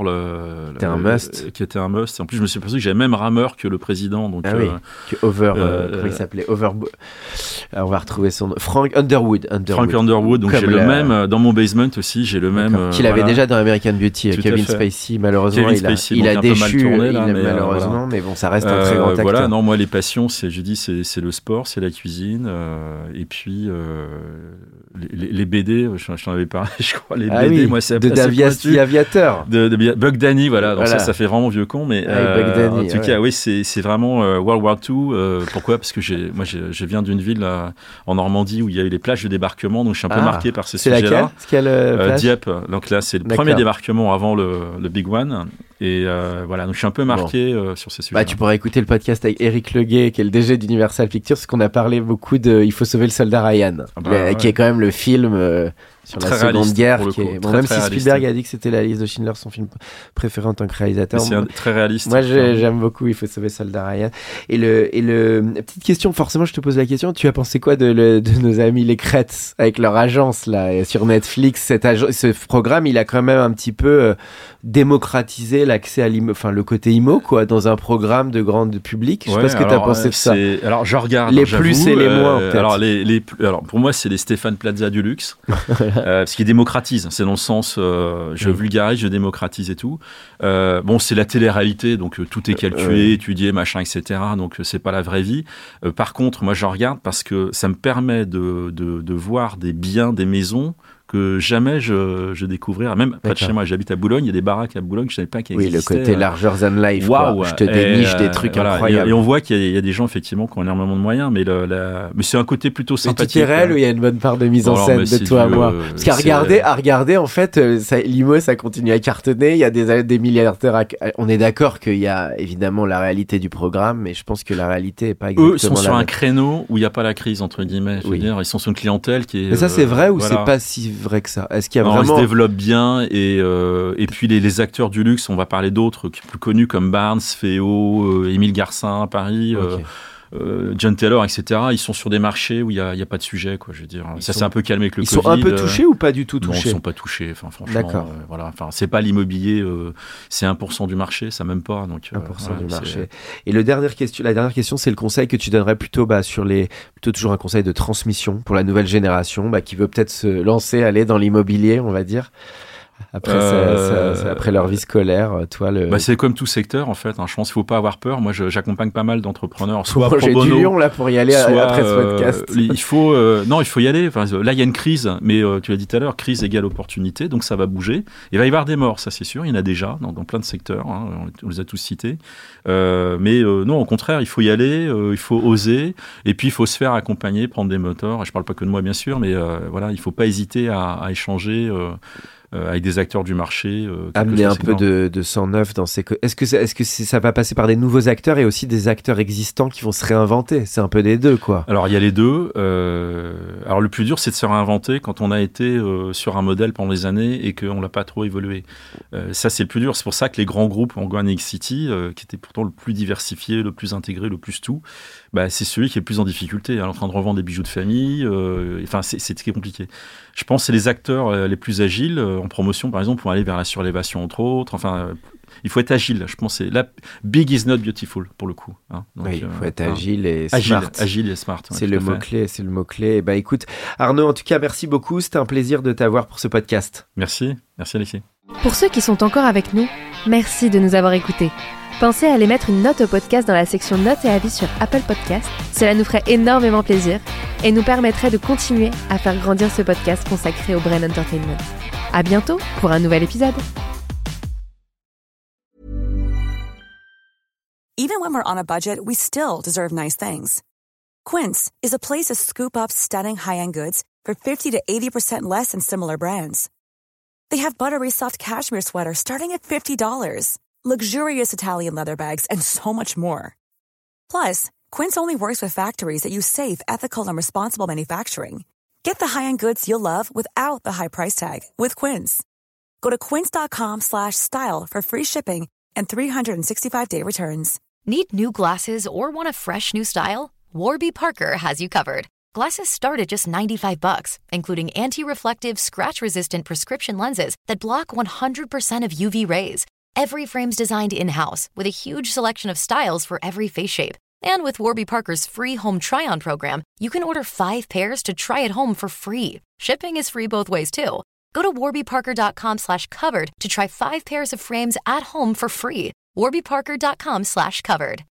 qui était un must. En plus je me suis aperçu que j'avais même rameur que le président, donc comment il s'appelait, on va retrouver son nom, Frank Underwood, donc j'ai le même dans mon basement aussi, j'ai le même qu'il avait déjà dans American Beauty. Kevin Spacey, malheureusement il a déchu tourné, là, malheureusement, mais bon, ça reste un très grand acteur. Voilà, non, moi les passions, c'est le sport, c'est la cuisine, et puis les BD, je t'en avais parlé, je crois, les BD, moi c'est de Aviator, de Bug Danny, voilà, donc ça fait vraiment vieux con, mais en tout cas, oui, c'est vraiment World War II. Pourquoi ? Parce que je viens d'une ville en Normandie où il y a eu les plages de débarquement, donc je suis un peu marqué par ces sujets-là. C'est laquelle ? Dieppe, donc là c'est le premier débarquement avant le Big One. Et voilà, donc je suis un peu marqué sur ces sujets. Tu pourras écouter le podcast avec Eric Leguet, qui est le DG d'Universal Pictures, parce qu'on a parlé beaucoup de Il faut sauver le soldat Ryan, qui est quand même le film sur la Seconde Guerre. Même si Spielberg a dit que c'était La liste de Schindler, son film préféré en tant que réalisateur. C'est très réaliste. Moi, j'aime beaucoup Il faut sauver le soldat Ryan. Et petite question, forcément, je te pose la question. Tu as pensé quoi de nos amis les Crêtes avec leur agence là sur Netflix? Ce programme, il a quand même un petit peu démocratisé l'accès à le côté IMO, quoi, dans un programme de grand public. Je sais pas ce que tu as pensé de ça. Alors, je regarde. Les plus et les moins, peut-être. Alors, pour moi, c'est les Stéphane Plaza du luxe. Ce qui démocratise, c'est dans le sens je vulgarise, je démocratise et tout. C'est la télé-réalité, donc tout est calculé, étudié, machin, etc. Donc c'est pas la vraie vie. Par contre, moi je regarde parce que ça me permet de voir des biens, des maisons que jamais je découvrirais. Même près de chez moi, j'habite à Boulogne, il y a des baraques à Boulogne que je ne savais pas qu'il existait. Oui, le côté larger than life. Wow, je te déniche des trucs incroyables. Et on voit qu'il y a des gens effectivement qui ont énormément de moyens, mais c'est un côté plutôt sympathique. Mais tout est réel ou il y a une bonne part de mise en scène de toi à moi? Parce qu'à regarder, en fait, l'IMO, ça continue à cartonner. Il y a des milliardaires. On est d'accord qu'il y a évidemment la réalité du programme, mais je pense que la réalité n'est pas exactement Eux sont sur un créneau où il n'y a pas la crise, entre guillemets. Je veux dire, ils sont sur une clientèle qui est... Mais ça, c'est vrai ou c'est pas si vrai que ça? Est-ce qu'il y a vraiment... Ils se développent bien et puis les acteurs du luxe, on va parler d'autres plus connus comme Barnes, Féo, Émile Garcin à Paris, John Taylor, etc. Ils sont sur des marchés où il y a pas de sujet, quoi. Je veux dire, ça s'est un peu calmé avec le Covid. Ils sont un peu touchés ou pas du tout touchés? Non, ils sont pas touchés. Enfin, franchement, voilà. Enfin, c'est pas l'immobilier, c'est 1% du marché, ça même pas. Donc 1% du marché. Et la dernière question, c'est le conseil que tu donnerais plutôt plutôt toujours un conseil de transmission pour la nouvelle génération, qui veut peut-être se lancer, aller dans l'immobilier, on va dire. Après leur vie scolaire, toi c'est comme tout secteur en fait. Je pense qu'il faut pas avoir peur. Moi, j'accompagne pas mal d'entrepreneurs. Soit pro bono, j'ai du lion là pour y aller après ce podcast. Il faut y aller. Enfin, là, il y a une crise, mais tu l'as dit tout à l'heure, crise égale opportunité, donc ça va bouger. Il va y avoir des morts, ça c'est sûr. Il y en a déjà dans plein de secteurs. On les a tous cités. Non, au contraire, il faut y aller. Il faut oser. Et puis, il faut se faire accompagner, prendre des mentors. Je parle pas que de moi, bien sûr, mais voilà, il faut pas hésiter à échanger. Avec des acteurs du marché. Amener un peu de sang neuf dans ces... Est-ce que ça va passer par des nouveaux acteurs et aussi des acteurs existants qui vont se réinventer? C'est un peu des deux, quoi. Alors, il y a les deux. Alors, le plus dur, c'est de se réinventer quand on a été sur un modèle pendant des années et qu'on l'a pas trop évolué. Ça, c'est le plus dur. C'est pour ça que les grands groupes, en Goan et City, qui étaient pourtant le plus diversifié, le plus intégré, le plus tout, c'est celui qui est le plus en difficulté, en train de revendre des bijoux de famille. C'est ce qui est compliqué. Je pense que c'est les acteurs les plus agiles en promotion, par exemple, pour aller vers la surélévation, entre autres. Il faut être agile. Je pense que big is not beautiful, pour le coup. Donc, il faut être agile et smart. Agile et smart. C'est le mot-clé. Écoute, Arnaud, en tout cas, merci beaucoup. C'était un plaisir de t'avoir pour ce podcast. Merci Alexis. Pour ceux qui sont encore avec nous, merci de nous avoir écoutés. Pensez à aller mettre une note au podcast dans la section notes et avis sur Apple Podcasts. Cela nous ferait énormément plaisir. et nous permettrait de continuer à faire grandir ce podcast consacré au Brain Entertainment. À bientôt pour un nouvel épisode. Even when we're on a budget, we still deserve nice things. Quince is a place to scoop up stunning high-end goods for 50 to 80% less than similar brands. They have buttery soft cashmere sweaters starting at $50, luxurious Italian leather bags, and so much more. Plus, Quince only works with factories that use safe, ethical, and responsible manufacturing. Get the high-end goods you'll love without the high price tag with Quince. Go to quince.com/style for free shipping and 365-day returns. Need new glasses or want a fresh new style? Warby Parker has you covered. Glasses start at just $95, including anti-reflective, scratch-resistant prescription lenses that block 100% of UV rays. Every frame's designed in-house with a huge selection of styles for every face shape. And with Warby Parker's free home try-on program, you can order 5 pairs to try at home for free. Shipping is free both ways, too. Go to warbyparker.com/covered to try 5 pairs of frames at home for free. warbyparker.com/covered.